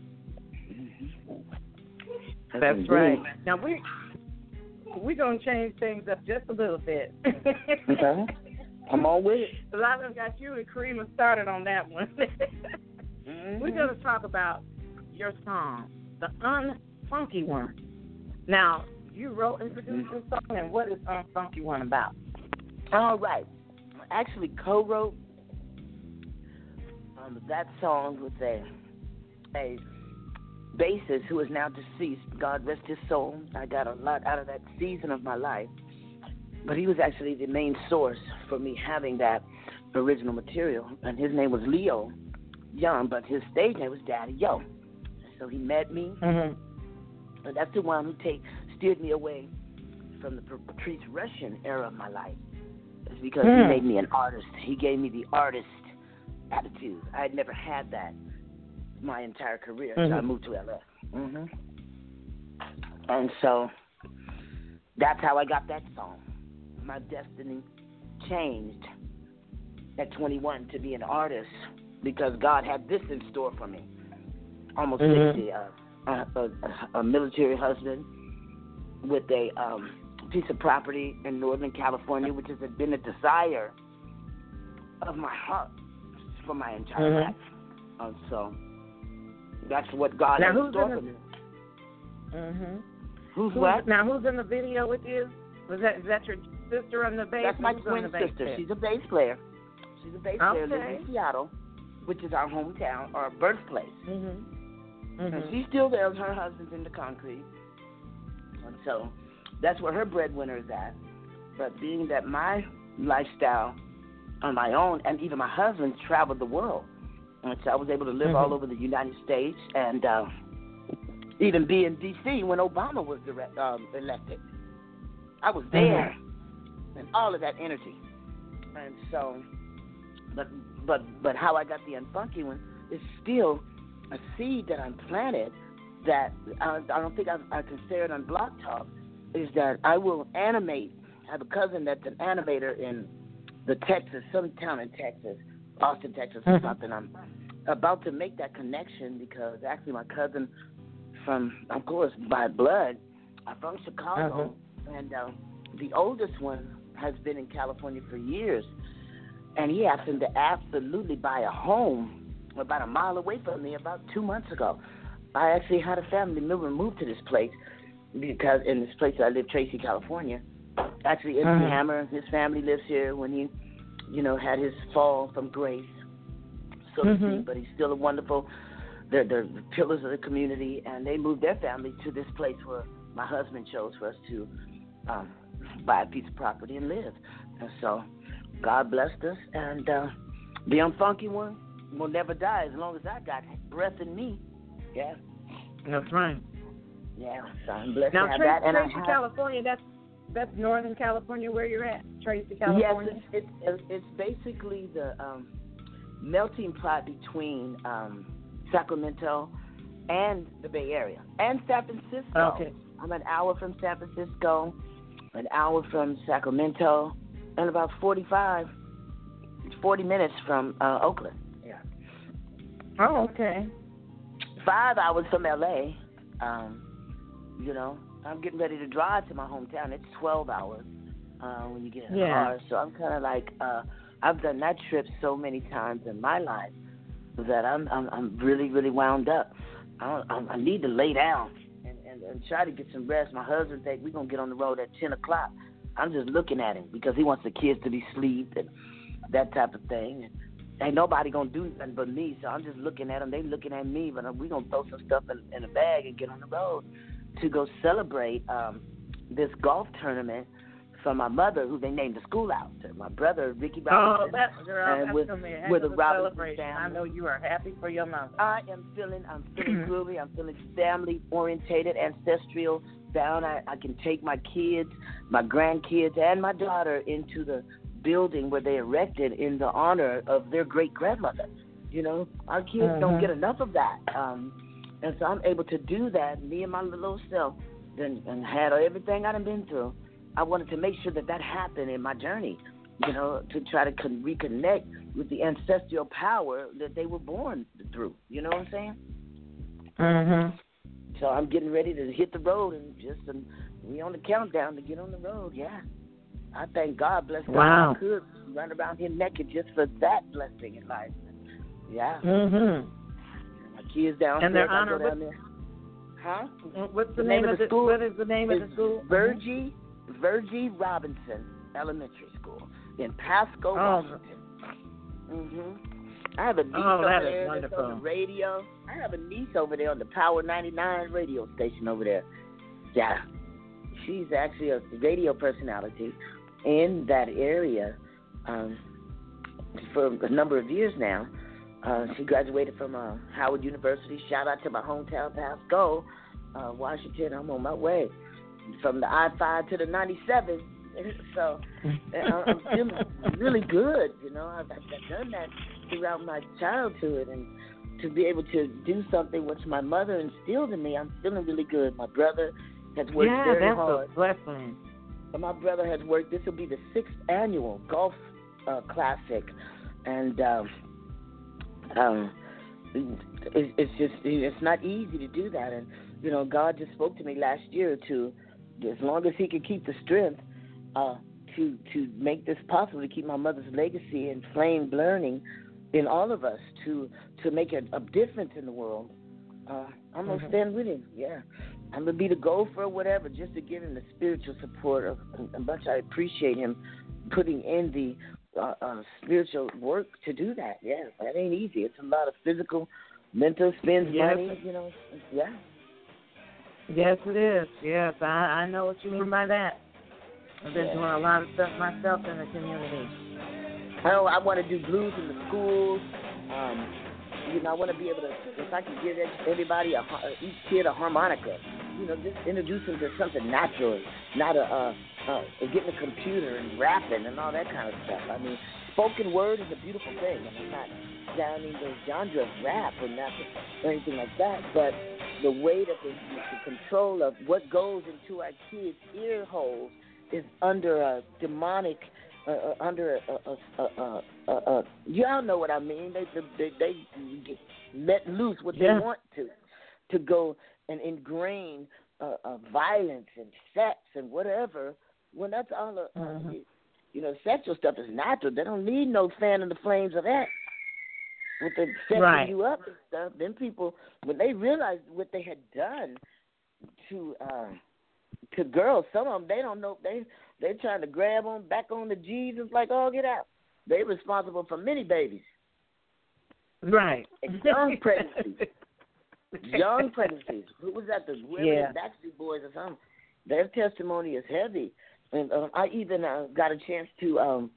That's right. Now we're gonna change things up just a little bit. Okay. Come on with it. A lot of them got you and Karima started on that one. We're going to talk about your song, the Unfunky One. Now, you wrote and produced this song, and what is Unfunky One about? All right. I actually co-wrote that song with a bassist who is now deceased. God rest his soul. I got a lot out of that season of my life. But he was actually the main source for me having that original material. And his name was Leo Young, but his stage name was Daddy Yo. So he met me. And that's the one who steered me away from the Patrice Rushen era of my life. It's because he made me an artist. He gave me the artist attitude. I had never had that my entire career. So I moved to LA. And so that's how I got that song. My destiny changed at 21 to be an artist because God had this in store for me. Almost 60, a military husband with a piece of property in Northern California, which has been a desire of my heart for my entire life. So that's what God had in store for me. Who's what? Now, who's in the video with you? Is that your sister on the bass? That's my twin sister. She's a bass player. She's a bass player. Lives in Seattle, which is our hometown, our birthplace. And she's still there. Her husband's in the concrete. And so that's where her breadwinner is at. But being that my lifestyle on my own, and even my husband's traveled the world. And so I was able to live all over the United States and even be in D.C. when Obama was elected. I was there, and all of that energy. And so, but how I got the Unfunky One is still a seed that I'm planted that I don't think I can say it on Blog Talk, is that I will animate. I have a cousin that's an animator in some town in Texas, Austin, Texas or something. I'm about to make that connection because actually my cousin from, of course, by blood, I'm from Chicago, and the oldest one has been in California for years, and he happened to absolutely buy a home about a mile away from me about 2 months ago. I actually had a family member move to this place because in this place I live, Tracy, California. Actually, MC Hammer, his family lives here when he, had his fall from grace, so to speak, but he's still a wonderful, they're pillars of the community, and they moved their family to this place where my husband chose for us to buy a piece of property and live. And so God blessed us, and the Unfunky One will never die as long as I got breath in me. Yeah. That's right. Yeah, so I'm blessed now, to have that. And Tracy, California, that's Northern California where you're at, Tracy, California? Yes, it's basically the melting pot between Sacramento and the Bay Area and San Francisco. Okay. I'm an hour from San Francisco, an hour from Sacramento, and about 40 minutes from Oakland. Yeah. Oh, okay. 5 hours from L.A., I'm getting ready to drive to my hometown. It's 12 hours when you get in the car. So I'm kind of like, I've done that trip so many times in my life that I'm really, really wound up. I need to lay down and try to get some rest. My husband thinks we're going to get on the road at 10 o'clock. I'm just looking at him because he wants the kids to be asleep and that type of thing. And ain't nobody going to do nothing but me, so I'm just looking at them. They looking at me, but we're going to throw some stuff in a bag and get on the road to go celebrate this golf tournament for my mother, who they named the school after. My brother, Ricky Robinson. Oh, that's going to be a with a celebration. Family. I know you are happy for your mother. I'm feeling groovy. I'm feeling family-orientated, ancestral, bound. I can take my kids, my grandkids, and my daughter into the building where they erected in the honor of their great grandmother. You know, our kids don't get enough of that, and so I'm able to do that. Me and my little self, and had everything I've been through. I wanted to make sure that happened in my journey. You know, to try to reconnect with the ancestral power that they were born through. You know what I'm saying? Mhm. So I'm getting ready to hit the road, and we on the countdown to get on the road. Yeah, I thank God, bless God. Wow. I could run around here naked just for that blessing in life. Yeah. Mhm. My kids downstairs. And their I honor. go down there. Huh? What's the name of the school? What is the name of the school? Virgie Robinson Elementary School in Pasco, Washington. I have a niece over there that's on the radio. I have a niece over there on the Power 99 radio station over there. Yeah. She's actually a radio personality in that area for a number of years now. She graduated from Howard University. Shout out to my hometown, Pasco, Washington. I'm on my way from the I-5 to the 97. So I'm feeling really good. You know, I've done that throughout my childhood, and to be able to do something which my mother instilled in me, I'm feeling really good. My brother has worked very hard. Yeah, that's a blessing. And my brother has worked. This will be the 6th annual golf classic, and it's not easy to do that. And you know, God just spoke to me last year to, as long as He could keep the strength to make this possible, to keep my mother's legacy and flame burning in all of us, to make a difference in the world. I'm gonna stand with Him. Yeah, I'm gonna be the gopher or whatever, just to give Him the spiritual support of much. I appreciate Him putting in the spiritual work to do that. Yeah, that ain't easy. It's a lot of physical, mental, spends money. You know, yeah. Yes, it is. Yes, I know what you mean by that. I've been doing a lot of stuff myself in the community. I want to do blues in the schools. You know, I want to be able to, if I can give everybody, each kid a harmonica, you know, just introduce them to something natural, not getting a computer and rapping and all that kind of stuff. I mean, spoken word is a beautiful thing, and I'm not downing the genre of rap or nothing or anything like that, but the way that the control of what goes into our kids' ear holes is under a demonic, y'all know what I mean. They let loose what they want to go and ingrain violence and sex and whatever. When that's all, you know, sexual stuff is natural. They don't need no fan in the flames of that. With the setting you up and stuff, then people, when they realized what they had done to girls, some of them, they don't know, they're trying to grab them back on the G's. It's like, oh, get out. They're responsible for many babies. Right. And young pregnancies. Young pregnancies. Who was that? The Backstreet Boys or something. Their testimony is heavy. And I even got a chance to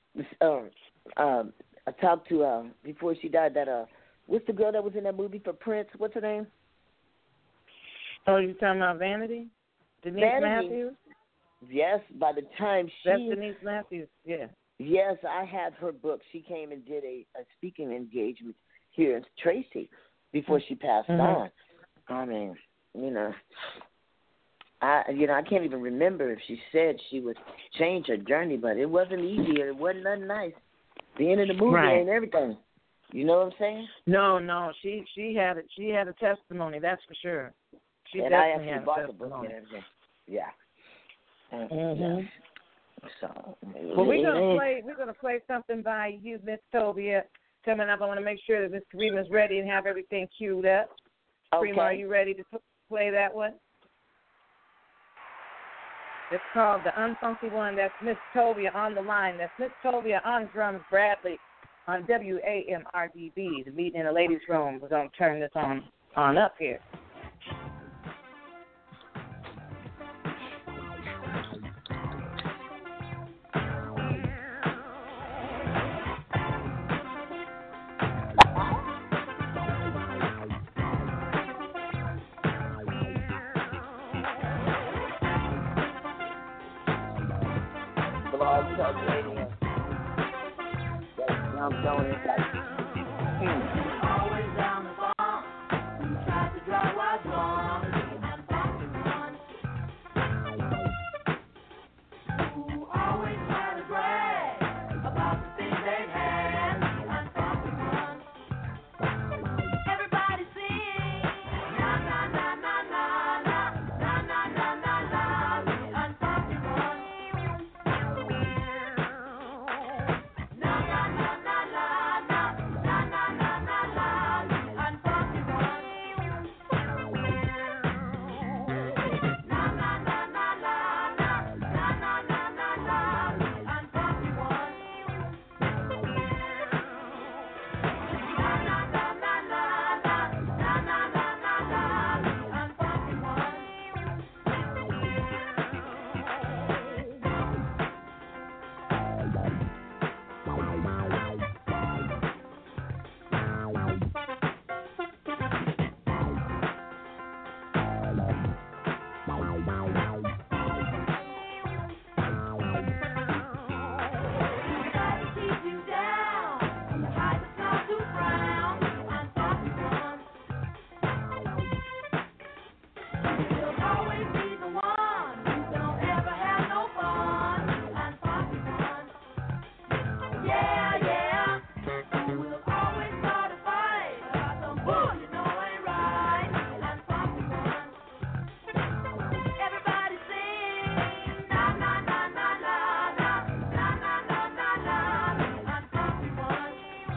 I talked to, before she died, that, what's the girl that was in that movie for Prince? What's her name? Oh, you talking about Vanity? Denise Matthews? Yes, by the time That's Denise Matthews, yeah. Yes, I had her book. She came and did a speaking engagement here in Tracy before she passed on. I mean, you know, I can't even remember if she said she would change her journey, but it wasn't easy. It wasn't nothing nice. Being in the movie and everything. You know what I'm saying? No. She had it. She had a testimony. That's for sure. She and I definitely actually had bought a the book testimony. and everything. Yeah. So. Well, we're gonna play something by you, Miss Tovia. Coming up, I want to make sure that Miss Kareema's ready and have everything queued up. Okay. Kareema, are you ready to play that one? It's called The Unfunky One. That's Miss Tovia on the line. That's Miss Tovia on drums, Bradley on WAMRDB. The meeting in the ladies' room. We're going to turn this on up here. Blog Talk Radio. on it. Always down the farm. We tried to drive what's wrong. And Poppy won. Who always had to brag about the things they've had. And Poppy won. Everybody sing. Na na na na na na na na na na na. And Poppy won. Na na na na na na na na na na na. And Poppy won. Na na na na na na na na na na na. And Poppy won. Na na na na na na na na na na na. And Poppy won. Tried to keep you down, tried to stop to frown, and Poppy won. You'll always be the one who don't ever have no fun, and Poppy won. Yeah, yeah. Who will always start a fight about some bull you know ain't right, and Poppy won. Everybody sing, na na na na na na na na na na na, and Poppy won.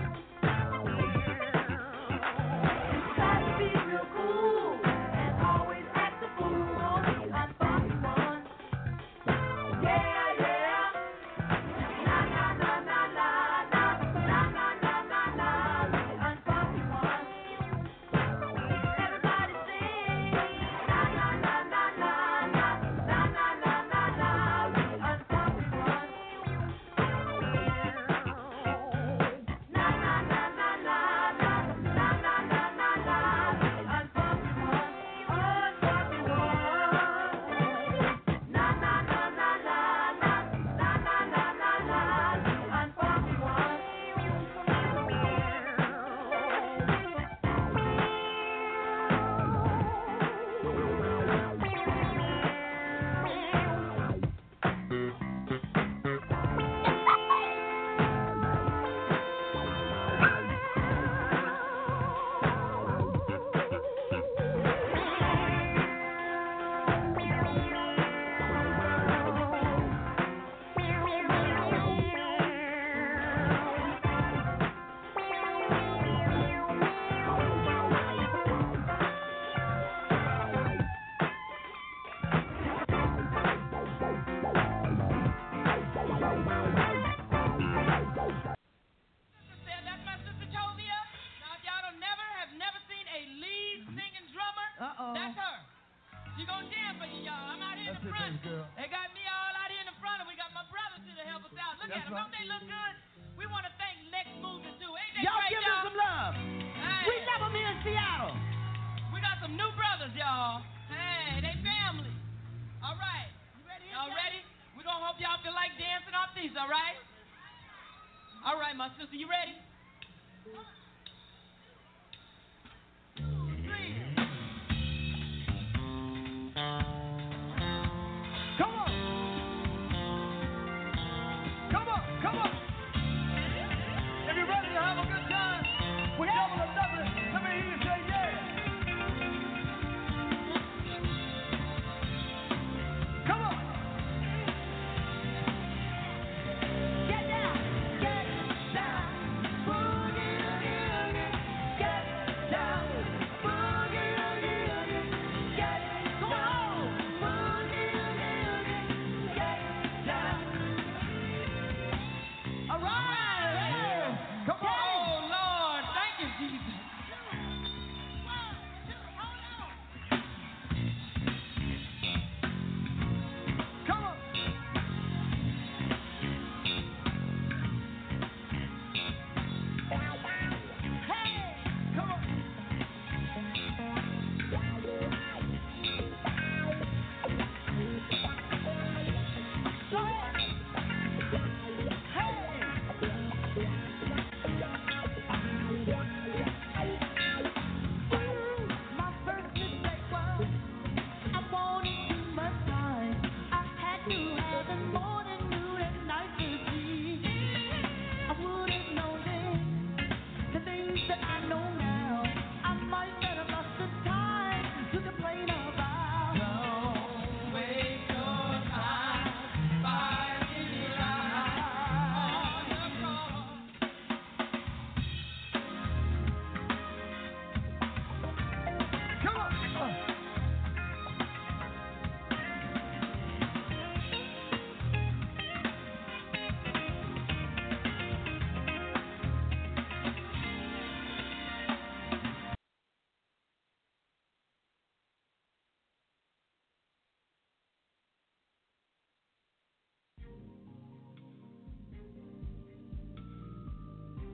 Try to be real cool and always act the fool, and Poppy won. Yeah, yeah. Na na na na na na na na na na na, and Poppy won. Everybody sing, na na na na na na na na na na na, and Poppy won. Na na na na na na na na na na na, and Poppy won. And Poppy won. Na na na na na na na na na na na, and Poppy won. Said that's my sister Tovia. Now, if y'all have never seen a lead singing drummer, that's her. She gonna jam for you, y'all. I'm out here in the front. They got me all out here in the front, and we got my brothers here to help us out. Look at them. Don't they look good? We want to thank Lex Movement, too. Ain't that Y'all great, give y'all? them some love. Hey. We love them here in Seattle. We got some new brothers, y'all. Hey, they family. All right. You ready? Y'all ready? We're going to hope y'all feel like dancing off these, all right? All right, my sister, you ready? Come on. Come on. Come on. If you're ready to have a good time, with double or nothing, let me hear you say yeah. Come on. Get down. Get down. Boogie.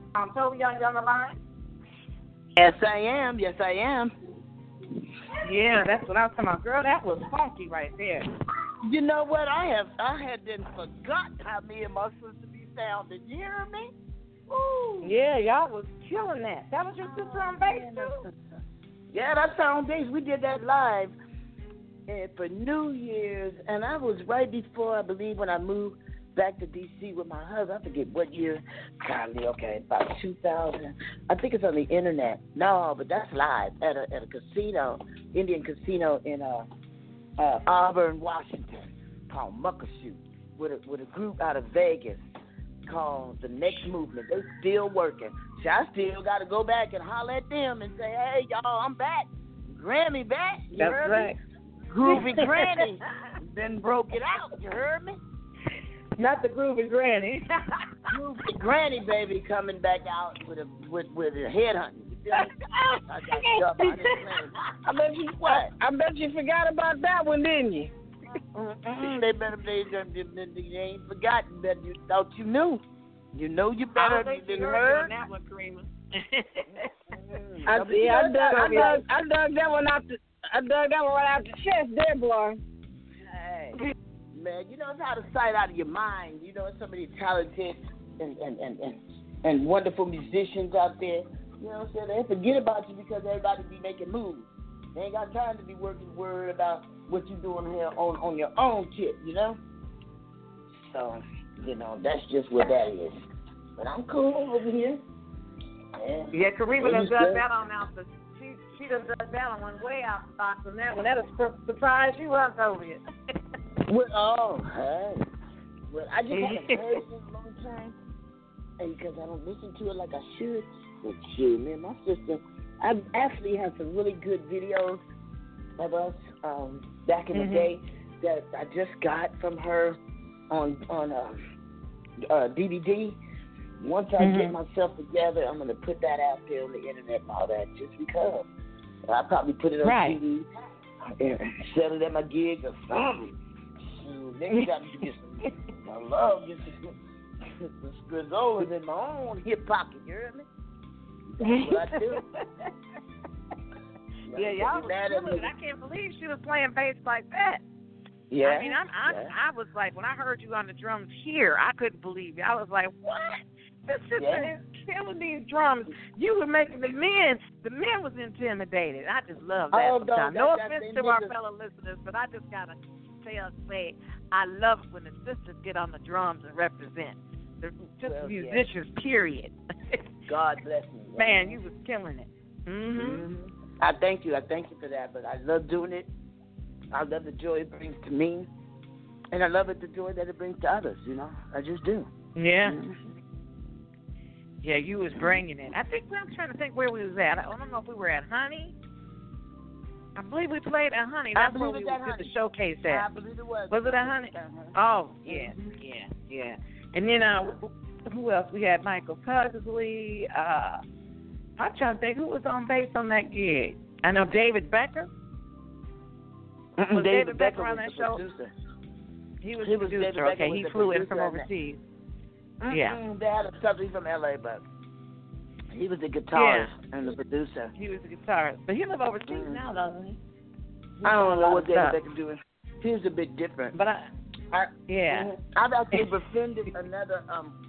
Toby, you on the line? Yes, I am. Yes, I am. Yeah, that's what I was talking about. Girl, that was funky right there. You know what? I had then forgot how me and my sister be sounding. You hear me? Ooh. Yeah, y'all was killing that. That was your sister on bass, too? Yeah, that's on bass. We did that live for New Year's, and I was right before, I believe, when I moved back to D.C. with my husband. I forget what year. Golly, okay, about 2000. I think it's on the internet. No, but that's live at a casino, Indian casino in Auburn, Washington, called Muckleshoot, with a group out of Vegas called The Next Movement. They still working. So I still got to go back and holler at them and say, hey, y'all, I'm back. Grammy back. You That's heard right. me? Groovy Granny. Then broke it out. You heard me? Not the groovy granny. Groovy Granny, baby, coming back out with a headhunting. You feel me? I bet you forgot about that one, didn't you? They ain't forgotten that you thought you knew. You know you better. I You didn't heard heard. on that one, Karima. I dug that one out. I dug that one right out the chest, there, boy. Hey, man, you know it's out of sight, out of your mind. You know, there's so many talented and wonderful musicians out there. You know what I'm saying? They forget about you because everybody be making moves. They ain't got time to be worried about what you doing here on your own tip, you know? So, you know, that's just what that is. But I'm cool over here. Yeah, Karima done dug that on out. She done dug that on one way out the box on that one. That'll surprise you up over it. Well, I just haven't heard it in a long time. And because I don't listen to it like I should. But shoot, man, my sister, I actually have some really good videos of us back in the day that I just got from her on DVD. Once I get myself together, I'm going to put that out there on the internet and all that just because. I'll probably put it on CD and sell it at my gig or something. So next time you get some, I love get some Scrizolas in my own hip pocket, you hear me? That's what I do. Yeah, y'all was killing it. I can't believe she was playing bass like that. Yeah. I mean, I was like, when I heard you on the drums here, I couldn't believe it. I was like, what? This sister is killing these drums. You were making the men was intimidated. I just love that. No offense to our fellow listeners, but I just got to say, I love it when the sisters get on the drums and represent. They're just musicians, period. God bless you. Man, you was killing it. I thank you for that, but I love doing it. I love the joy it brings to me, and I love the joy that it brings to others, you know. I just do. Yeah. Yeah, you was bringing it. I'm trying to think where we was at. I don't know if we were at Honey. I believe we played at Honey. That's where we did the showcase at. I believe it was. Was it at Honey? Oh, yeah. And then who else? We had Michael Pugsley. I'm trying to think who was on bass on that gig. I know David Becker. Was David Becker on that show? Producer. He was the producer. Okay, he flew in from overseas. Yeah. They had something from LA, but he was the guitarist and the producer. He was the guitarist. But he lives overseas now, doesn't he? I don't know what David Becker doing. He's a bit different. But I've actually befriended another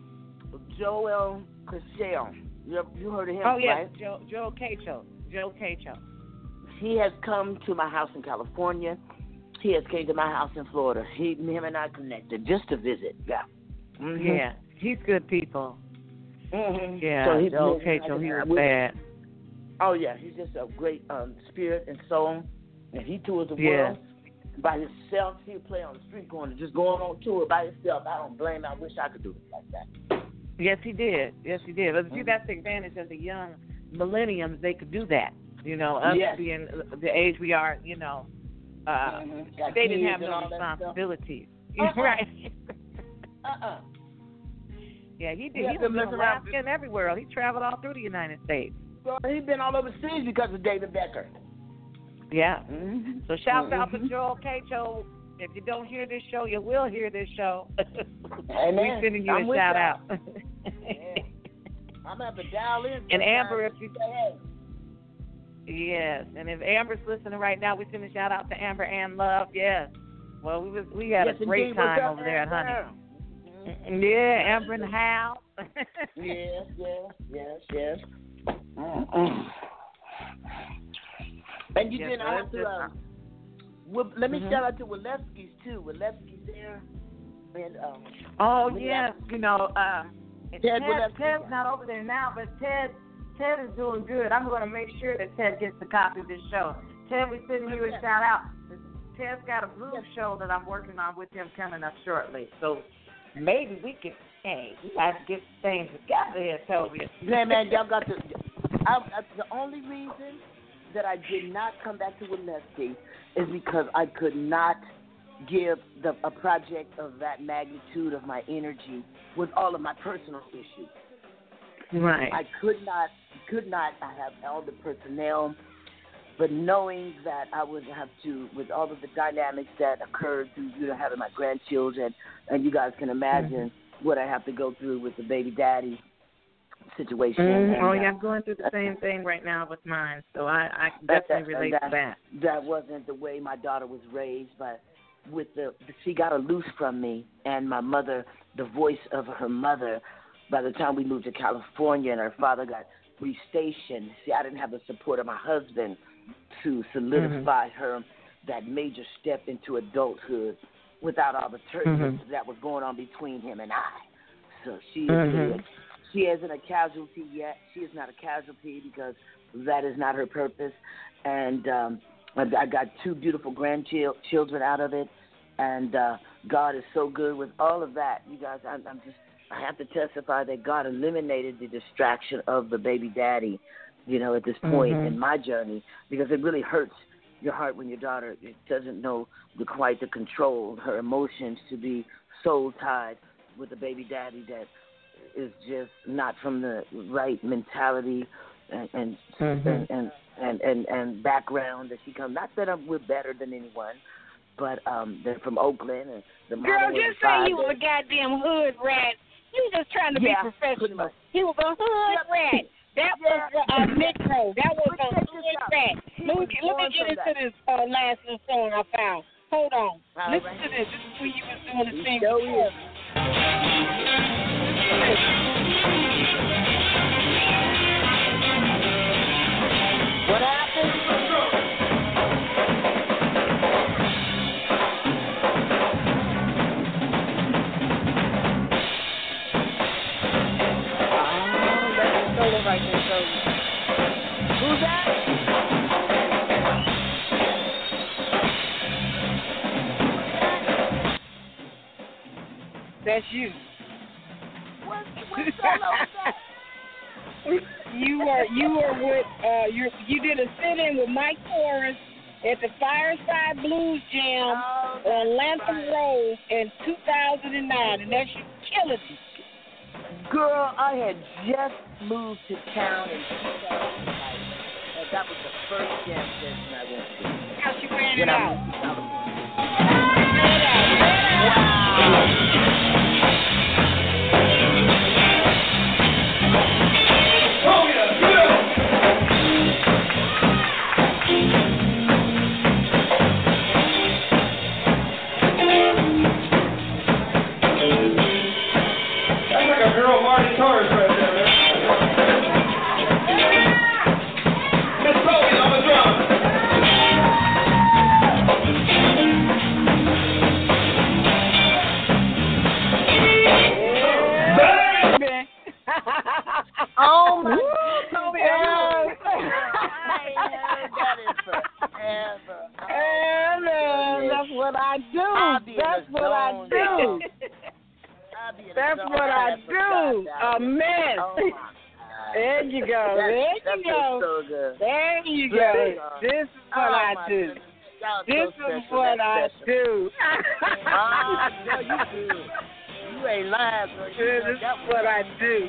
Joel Cashel. You heard of him, right? Joe Cacho. He has come to my house in California. He has came to my house in Florida. Him and I connected just to visit. Yeah. Yeah. He's good people. Yeah. So Joe Cacho, he was bad. Oh yeah, he's just a great spirit and soul. And he tours the world by himself. He'll play on the street corner, just going on tour by himself. I don't blame him. I wish I could do it like that. Yes, he did. But see, that's the advantage of the young millenniums. They could do that. You know, us being the age we are, you know, they didn't have no responsibilities. Right. Yeah, he did. He was in Alaska and everywhere. He traveled all through the United States. So he's been all overseas because of David Becker. Yeah. So shout out to Joel Cacho. If you don't hear this show, you will hear this show. Amen. We're sending you a shout out. I'm gonna have to dial in. And Amber, if you say, yes, and if Amber's listening right now, we send a shout out to Amber and Love. Yes. Well, we had a great time over there at Honey. Mm-hmm. Yeah, Amber in the house. yes. And you didn't have to. Let me shout out to Walewski's too. Walewski's there. And oh yes, you know, Ted's not over there now, but Ted is doing good. I'm going to make sure that Ted gets a copy of this show. Ted, we sitting here and shout out. Ted's got a blues show that I'm working on with him coming up shortly. So maybe we can, we got to get things together here, Toby. Yeah, man, y'all got to. The only reason that I did not come back to Walewski is because I could not give a project of that magnitude of my energy with all of my personal issues. Right. I could not. I have all the personnel, but knowing that I would have to, with all of the dynamics that occurred through having my grandchildren, and you guys can imagine what I have to go through with the baby daddy situation. And, I'm going through the same thing right now with mine, so I can definitely relate to that. That wasn't the way my daughter was raised, but she got aloof from me, and my mother, the voice of her mother, by the time we moved to California and her father got restationed, see, I didn't have the support of my husband to solidify her that major step into adulthood without all the turbulence that was going on between him and I. So she isn't a casualty yet. She is not a casualty because that is not her purpose. And I got 2 beautiful grandchildren out of it. And God is so good with all of that. You guys, I have to testify that God eliminated the distraction of the baby daddy, at this point in my journey, because it really hurts your heart when your daughter doesn't know quite the control her emotions to be soul tied with a baby daddy that is just not from the right mentality and background that she comes. Not that we're better than anyone, but they're from Oakland and the girl. Just say he was a goddamn hood rat. You was just trying to be professional. He was a hood rat. That was a Negro. That was a hood rat. Let me get into this last little song I found. Hold on. Listen to this. This is when you was doing the thing before. What happened? Right there, so. Who's that? That's you. What solo is that? You were with you did a sit-in with Mike Torrance at the Fireside Blues Jam on Lantham Road in 2009, and that's you killing it. Girl, I had just moved to town in 2009, and that was the first jam session I went to. How she ran it Wow. out? Girl, Marty Torres right there, man. Miss Bowie on the drum. Oh my God. I ain't heard that in forever. That's what I do. That's what I do. That's what I do. A mess. Oh there you go. There you go. So good. There you go. This is what I do. This is what I do. Girl, you do. You ain't lying, girl. This is what I do.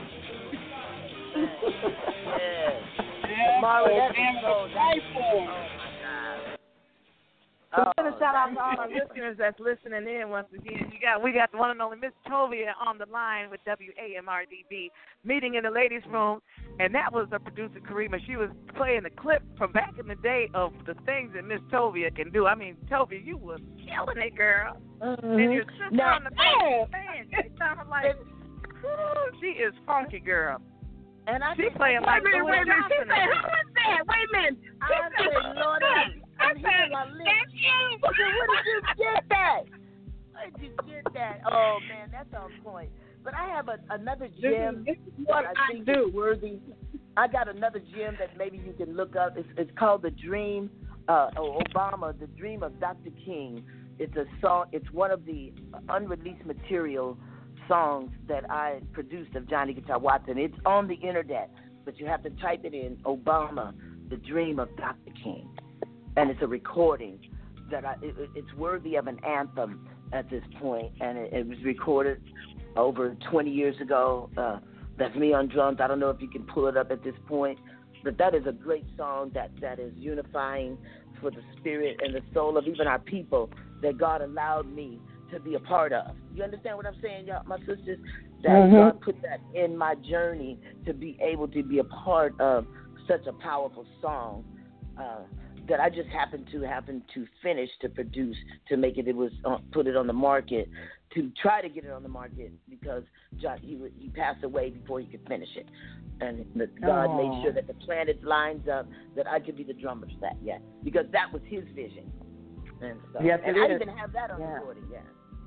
Yeah. Molly, that's so nice for. So we're going to shout out to all our listeners that's listening in once again. We got the one and only Miss Tovia on the line with WAMRDB, meeting in the ladies' room, and that was the producer, Karima. She was playing the clip from back in the day of the things that Miss Tovia can do. I mean, Tovia, you was killing it, girl. Mm-hmm. And your sister on the man, she sounded like, she is funky, girl. And I she playing like wait a minute. She said, who is that? Wait a minute. I said, Lord, I'm hearing my lips. Where did you get that? Where did you get that? Oh, man, that's on point. But I have another gem This is what that I think is worthy. I got another gem that maybe you can look up. It's called The Dream, Obama, The Dream of Dr. King. It's a song. It's one of the unreleased material songs that I produced of Johnny Guitar Watson. It's on the internet, but you have to type it in, Obama, The Dream of Dr. King. And it's a recording that it's worthy of an anthem at this point, and it was recorded over 20 years ago. That's me on drums. I don't know if you can pull it up at this point, but that is a great song that is unifying for the spirit and the soul of even our people that God allowed me to be a part of. You understand what I'm saying, y'all, my sisters? That God put that in my journey to be able to be a part of such a powerful song that I just happened to finish to produce to make it. It was put it on the market, to try to get it on the market, because he passed away before he could finish it, and God made sure that the planets lines up that I could be the drummer for that. Yeah, because that was his vision. And so, yes, and I even have that on recording. Yeah.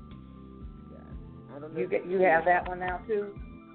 I don't know you have that one now too.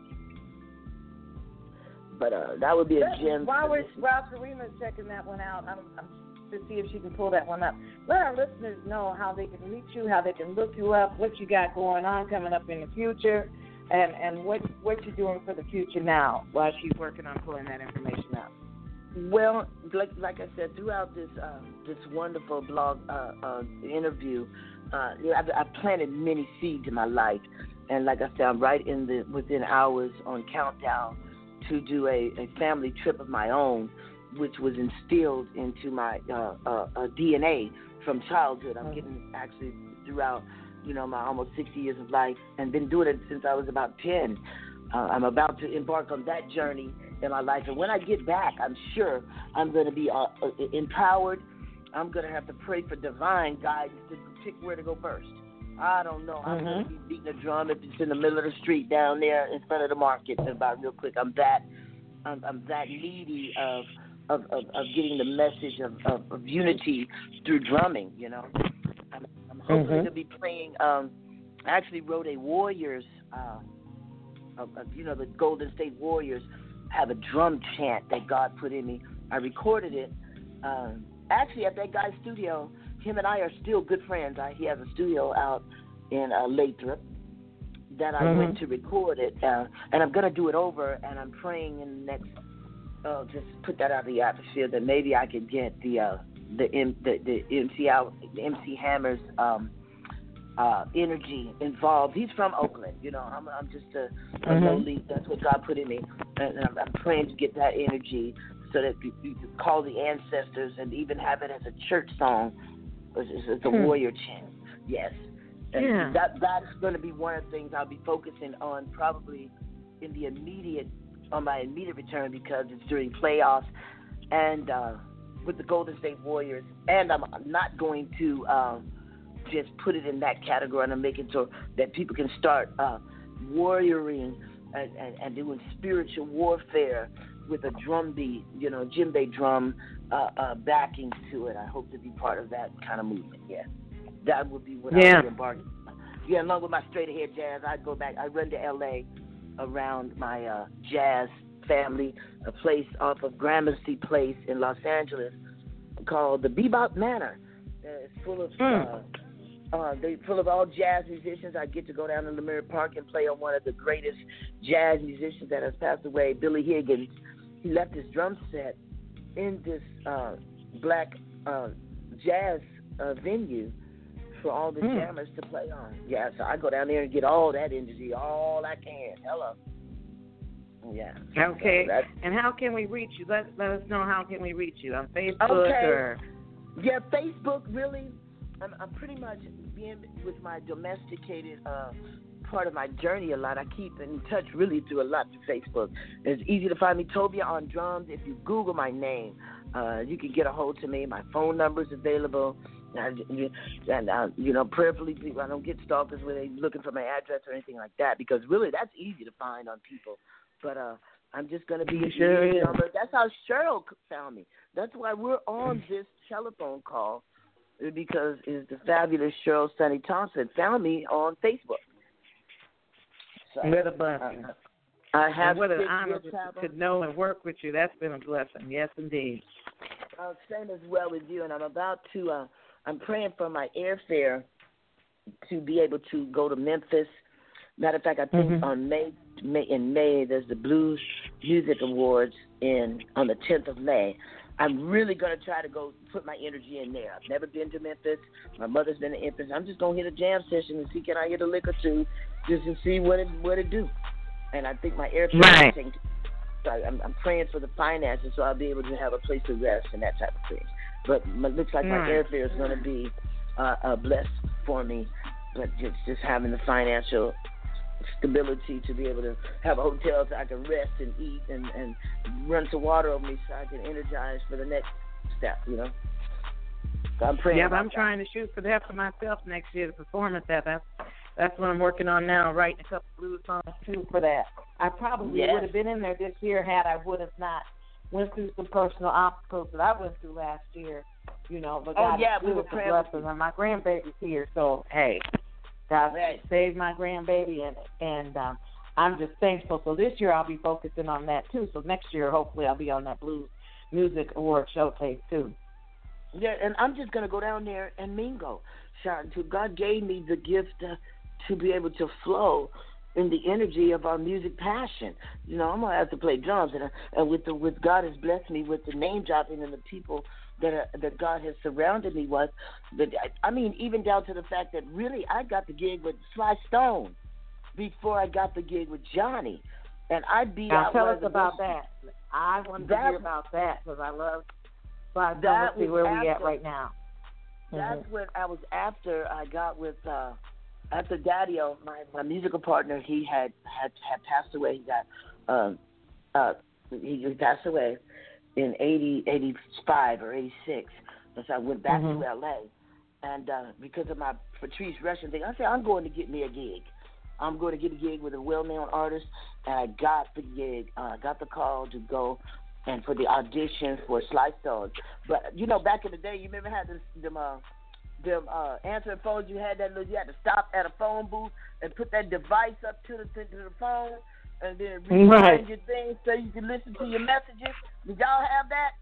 But that would be a gem. While Karima's checking that one out, I'm to see if she can pull that one up. Let our listeners know how they can reach you, how they can look you up, what you got going on coming up in the future, and what you're doing for the future now while she's working on pulling that information out. Well, like I said, throughout this wonderful blog interview, I've planted many seeds in my life, and like I said, I'm right within hours on countdown to do a family trip of my own, which was instilled into my DNA from childhood. I'm getting actually throughout, my almost 60 years of life, and been doing it since I was about 10. I'm about to embark on that journey in my life, and when I get back, I'm sure I'm going to be empowered. I'm going to have to pray for divine guidance to pick where to go first. I don't know. I'm going to be beating a drum if it's in the middle of the street down there in front of the market. About real quick, I'm that needy of getting the message of unity through drumming. I'm hoping to be playing. I actually wrote a Warriors. The Golden State Warriors have a drum chant that God put in me. I recorded it. Actually, at that guy's studio. Him and I are still good friends. He has a studio out in Lathrop that I went to record it, and I'm going to do it over, and I'm praying in the next, just put that out of the atmosphere, that maybe I could get the MC Hammer's energy involved. He's from Oakland, I'm just a lowly, that's what God put in me, and I'm praying to get that energy so that you can call the ancestors and even have it as a church song. It's a warrior chant, yes. And that's going to be one of the things I'll be focusing on probably on my immediate return, because it's during playoffs and with the Golden State Warriors. And I'm not going to just put it in that category, and I'm making sure that people can start warrioring and doing spiritual warfare with a drum beat, djembe drum backing to it. I hope to be part of that kind of movement. Yeah, that would be what I would embark. Yeah, along with my straight ahead jazz, I run to L.A. around my jazz family, a place off of Gramercy Place in Los Angeles called the Bebop Manor. It's full of they're full of all jazz musicians. I get to go down to Lemire Park and play on one of the greatest jazz musicians that has passed away, Billy Higgins. He left his drum set in this black jazz venue for all the jammers to play on. Yeah, so I go down there and get all that energy, all I can. Hello. Yeah. Okay. So and how can we reach you? Let us know how can we reach you on Facebook or... Yeah, Facebook really. I'm pretty much being with my domesticated part of my journey a lot. I keep in touch really through a lot through Facebook. It's easy to find me, Tovia on drums. If you Google my name, you can get a hold to me. My phone number is available. And prayerfully, people, I don't get stalkers where they're looking for my address or anything like that, because really that's easy to find on people. But I'm just going to be a sure number. That's how Cheryl found me. That's why we're on this telephone call, because it's the fabulous Cheryl Sunny Thompson found me on Facebook. So, what a blessing. I have what an honor to know and work with you. That's been a blessing. Yes, indeed. Same as well with you. And I'm about to, I'm praying for my airfare to be able to go to Memphis. Matter of fact, I think on May, there's the Blues Music Awards on the 10th of May. I'm really going to try to go put my energy in there. I've never been to Memphis. My mother's been to Memphis. I'm just going to hit a jam session and see, can I hit a lick or two just to see what it do. And I think my airfare right. So I'm praying for the finances so I'll be able to have a place to rest and that type of thing. But it looks like my airfare is going to be blessed for me. But just having the financial stability to be able to have a hotel so I can rest and eat and run some water over me so I can energize for the next step, So I'm praying. Yeah, but I'm trying to shoot for that for myself next year to perform at that. That's what I'm working on now, writing a couple blues songs too for that. I probably would have been in there this year had I would have not went through some personal obstacles that I went through last year, But God we were praying. And my grandbaby's here, so hey. God saved my grandbaby, and I'm just thankful. So this year I'll be focusing on that, too. So next year, hopefully, I'll be on that Blues Music Award showcase, too. Yeah, and I'm just going to go down there and mingle. God gave me the gift to be able to flow in the energy of our music passion. I'm going to have to play drums, and with God has blessed me with the name dropping and the people that God has surrounded me with. Even down to the fact that really I got the gig with Sly Stone before I got the gig with Johnny. And I beat out. Tell us about that. I want to hear about that because I love Sly Stone. Let's see where we at right now. That's what I was after I got with after Daddy-O, my musical partner. He had passed away. He passed away in 85 or 86. And so I went back to L.A. And because of my Patrice Rushen thing, I said, I'm going to get me a gig. I'm going to get a gig with a well-known artist. And I got the gig. I got the call to go and for the audition for Sly Stone. But, back in the day, you remember how them answering phones, you had to stop at a phone booth and put that device up to the phone and then rewind your thing so you can listen to your messages. Did y'all have that?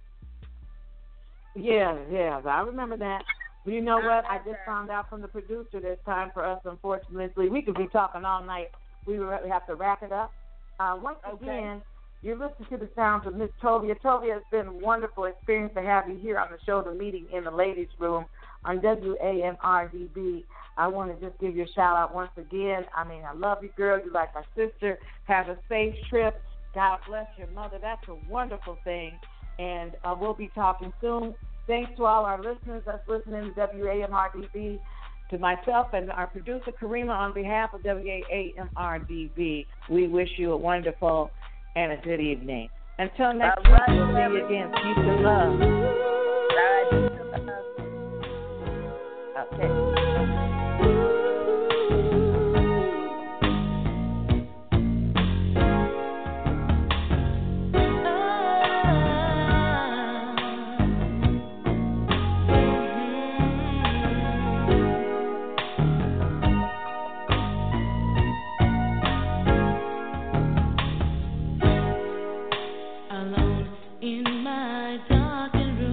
Yeah, I remember that. But you know what? I just found out from the producer that it's time for us, unfortunately. We could be talking all night. We have to wrap it up. Once again, you're listening to the sounds of Miss Tovia. Tovia, it's been a wonderful experience to have you here on the show, The Meeting in the Ladies' Room on WAMRDB. I want to just give you a shout-out once again. I love you, girl. You're like my sister. Have a safe trip. God bless your mother. That's a wonderful thing. And we'll be talking soon. Thanks to all our listeners that's listening to WAMRDB, to myself and our producer, Karima, on behalf of WAMRDB. We wish you a wonderful and a good evening. Until next week, we'll see you again. Peace and love. Okay. Alone in my darkened room.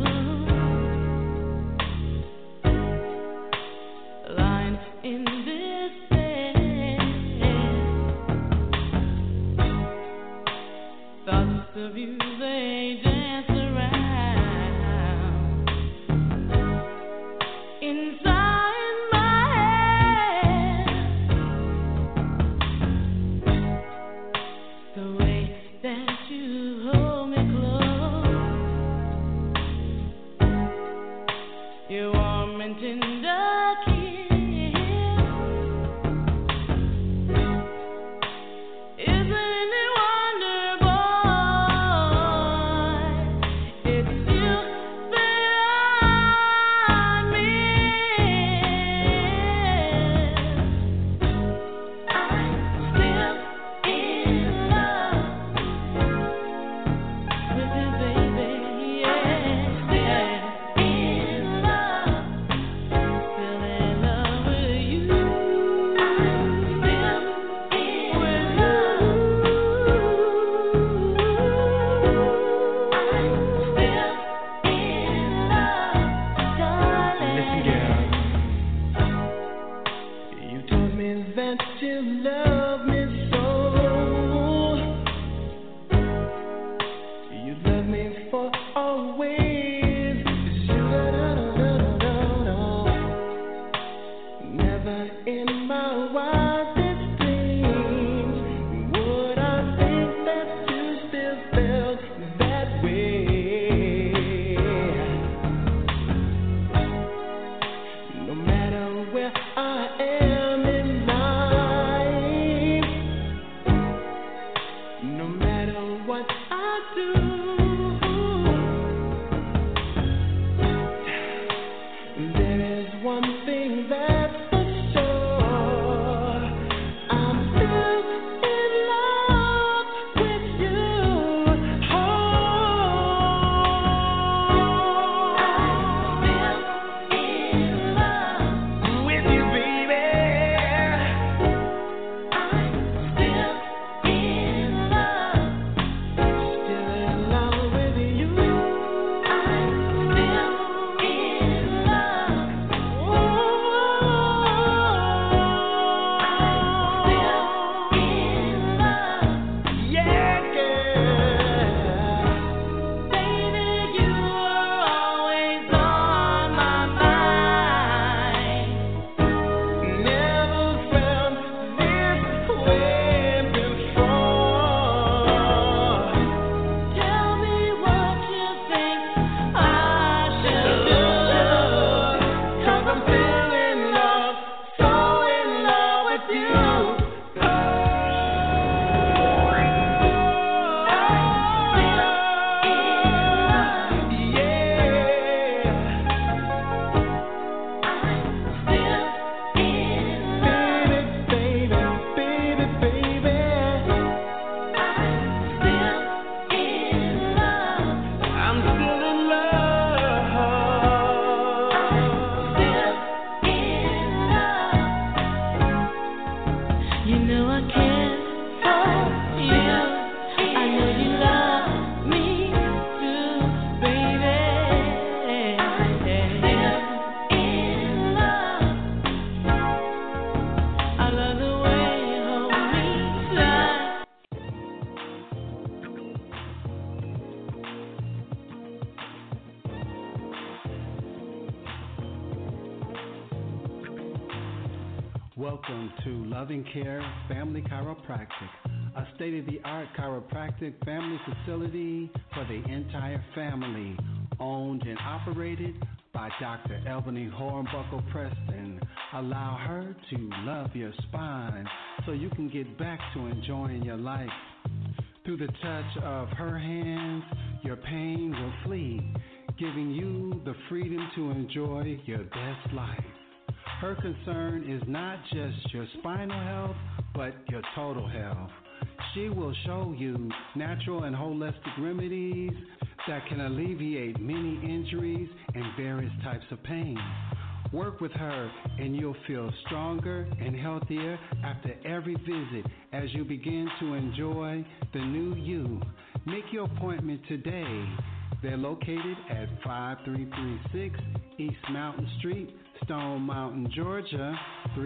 Welcome to Loving Care Family Chiropractic, a state-of-the-art chiropractic family facility for the entire family, owned and operated by Dr. Ebony Hornbuckle Preston. Allow her to love your spine so you can get back to enjoying your life. Through the touch of her hands, your pain will flee, giving you the freedom to enjoy your best life. Her concern is not just your spinal health, but your total health. She will show you natural and holistic remedies that can alleviate many injuries and various types of pain. Work with her and you'll feel stronger and healthier after every visit as you begin to enjoy the new you. Make your appointment today. They're located at 5336 East Mountain Street, Stone Mountain, Georgia,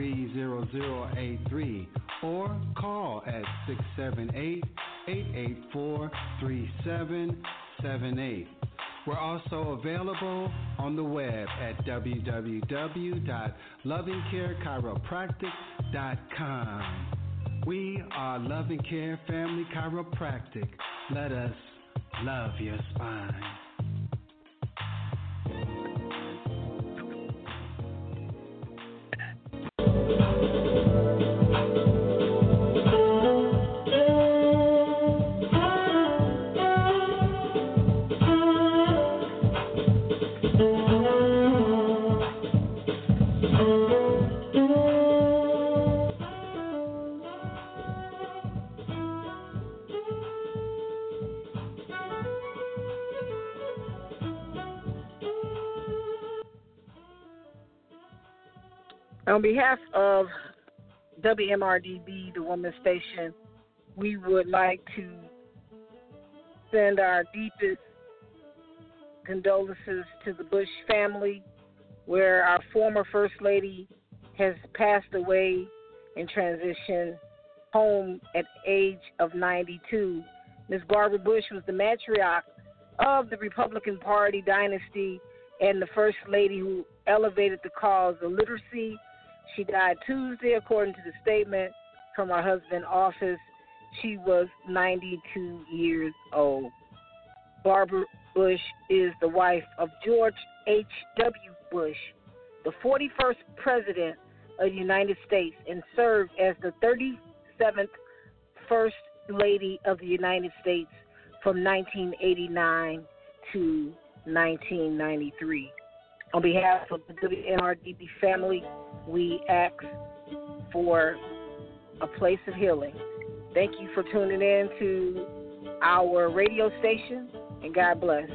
30083, or call at 678-884-3778. We're also available on the web at www.lovingcarechiropractic.com. We are Loving Care Family Chiropractic. Let us love your spine. On behalf of WMRDB, the Women's Station, we would like to send our deepest condolences to the Bush family, where our former First Lady has passed away and transitioned home at the age of 92. Ms. Barbara Bush was the matriarch of the Republican Party dynasty and the First Lady who elevated the cause of literacy. She died Tuesday, according to the statement from her husband's office. She was 92 years old. Barbara Bush is the wife of George H.W. Bush, the 41st President of the United States, and served as the 37th First Lady of the United States from 1989 to 1993. On behalf of the WNRDB family, we ask for a place of healing. Thank you for tuning in to our radio station, and God bless.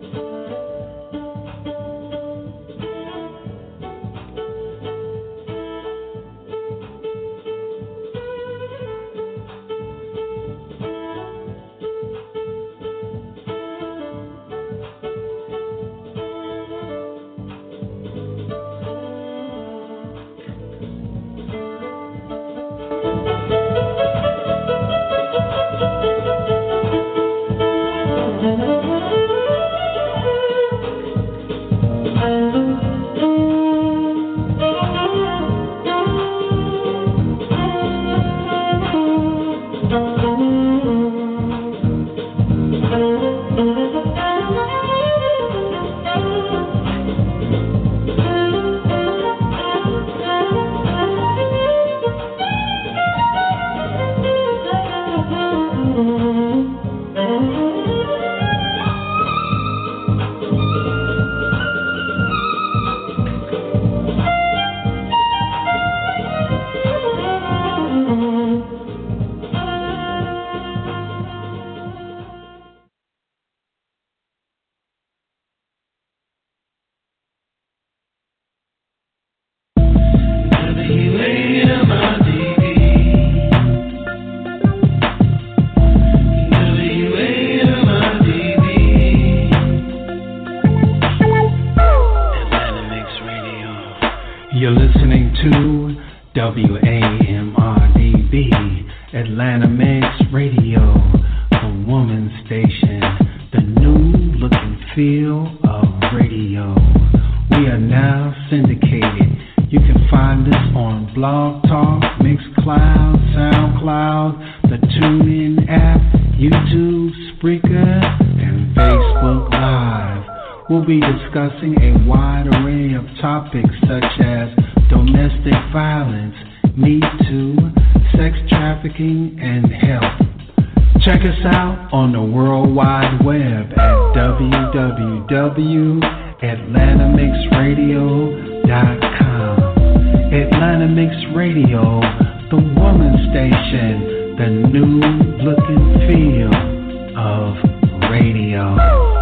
You're listening to WAMRDB, Atlanta Mix Radio, the woman's station, the new look and feel of radio. We are now syndicated You can find us on Blog Talk, Mixcloud, SoundCloud, the TuneIn app, YouTube, Spreaker, and Facebook Live. We'll be discussing a wide array of topics such as domestic violence, Me Too, sex trafficking, and health. Check us out on the World Wide Web at www.atlantamixradio.com. Atlanta Mix Radio, the woman station, the new look and feel of radio.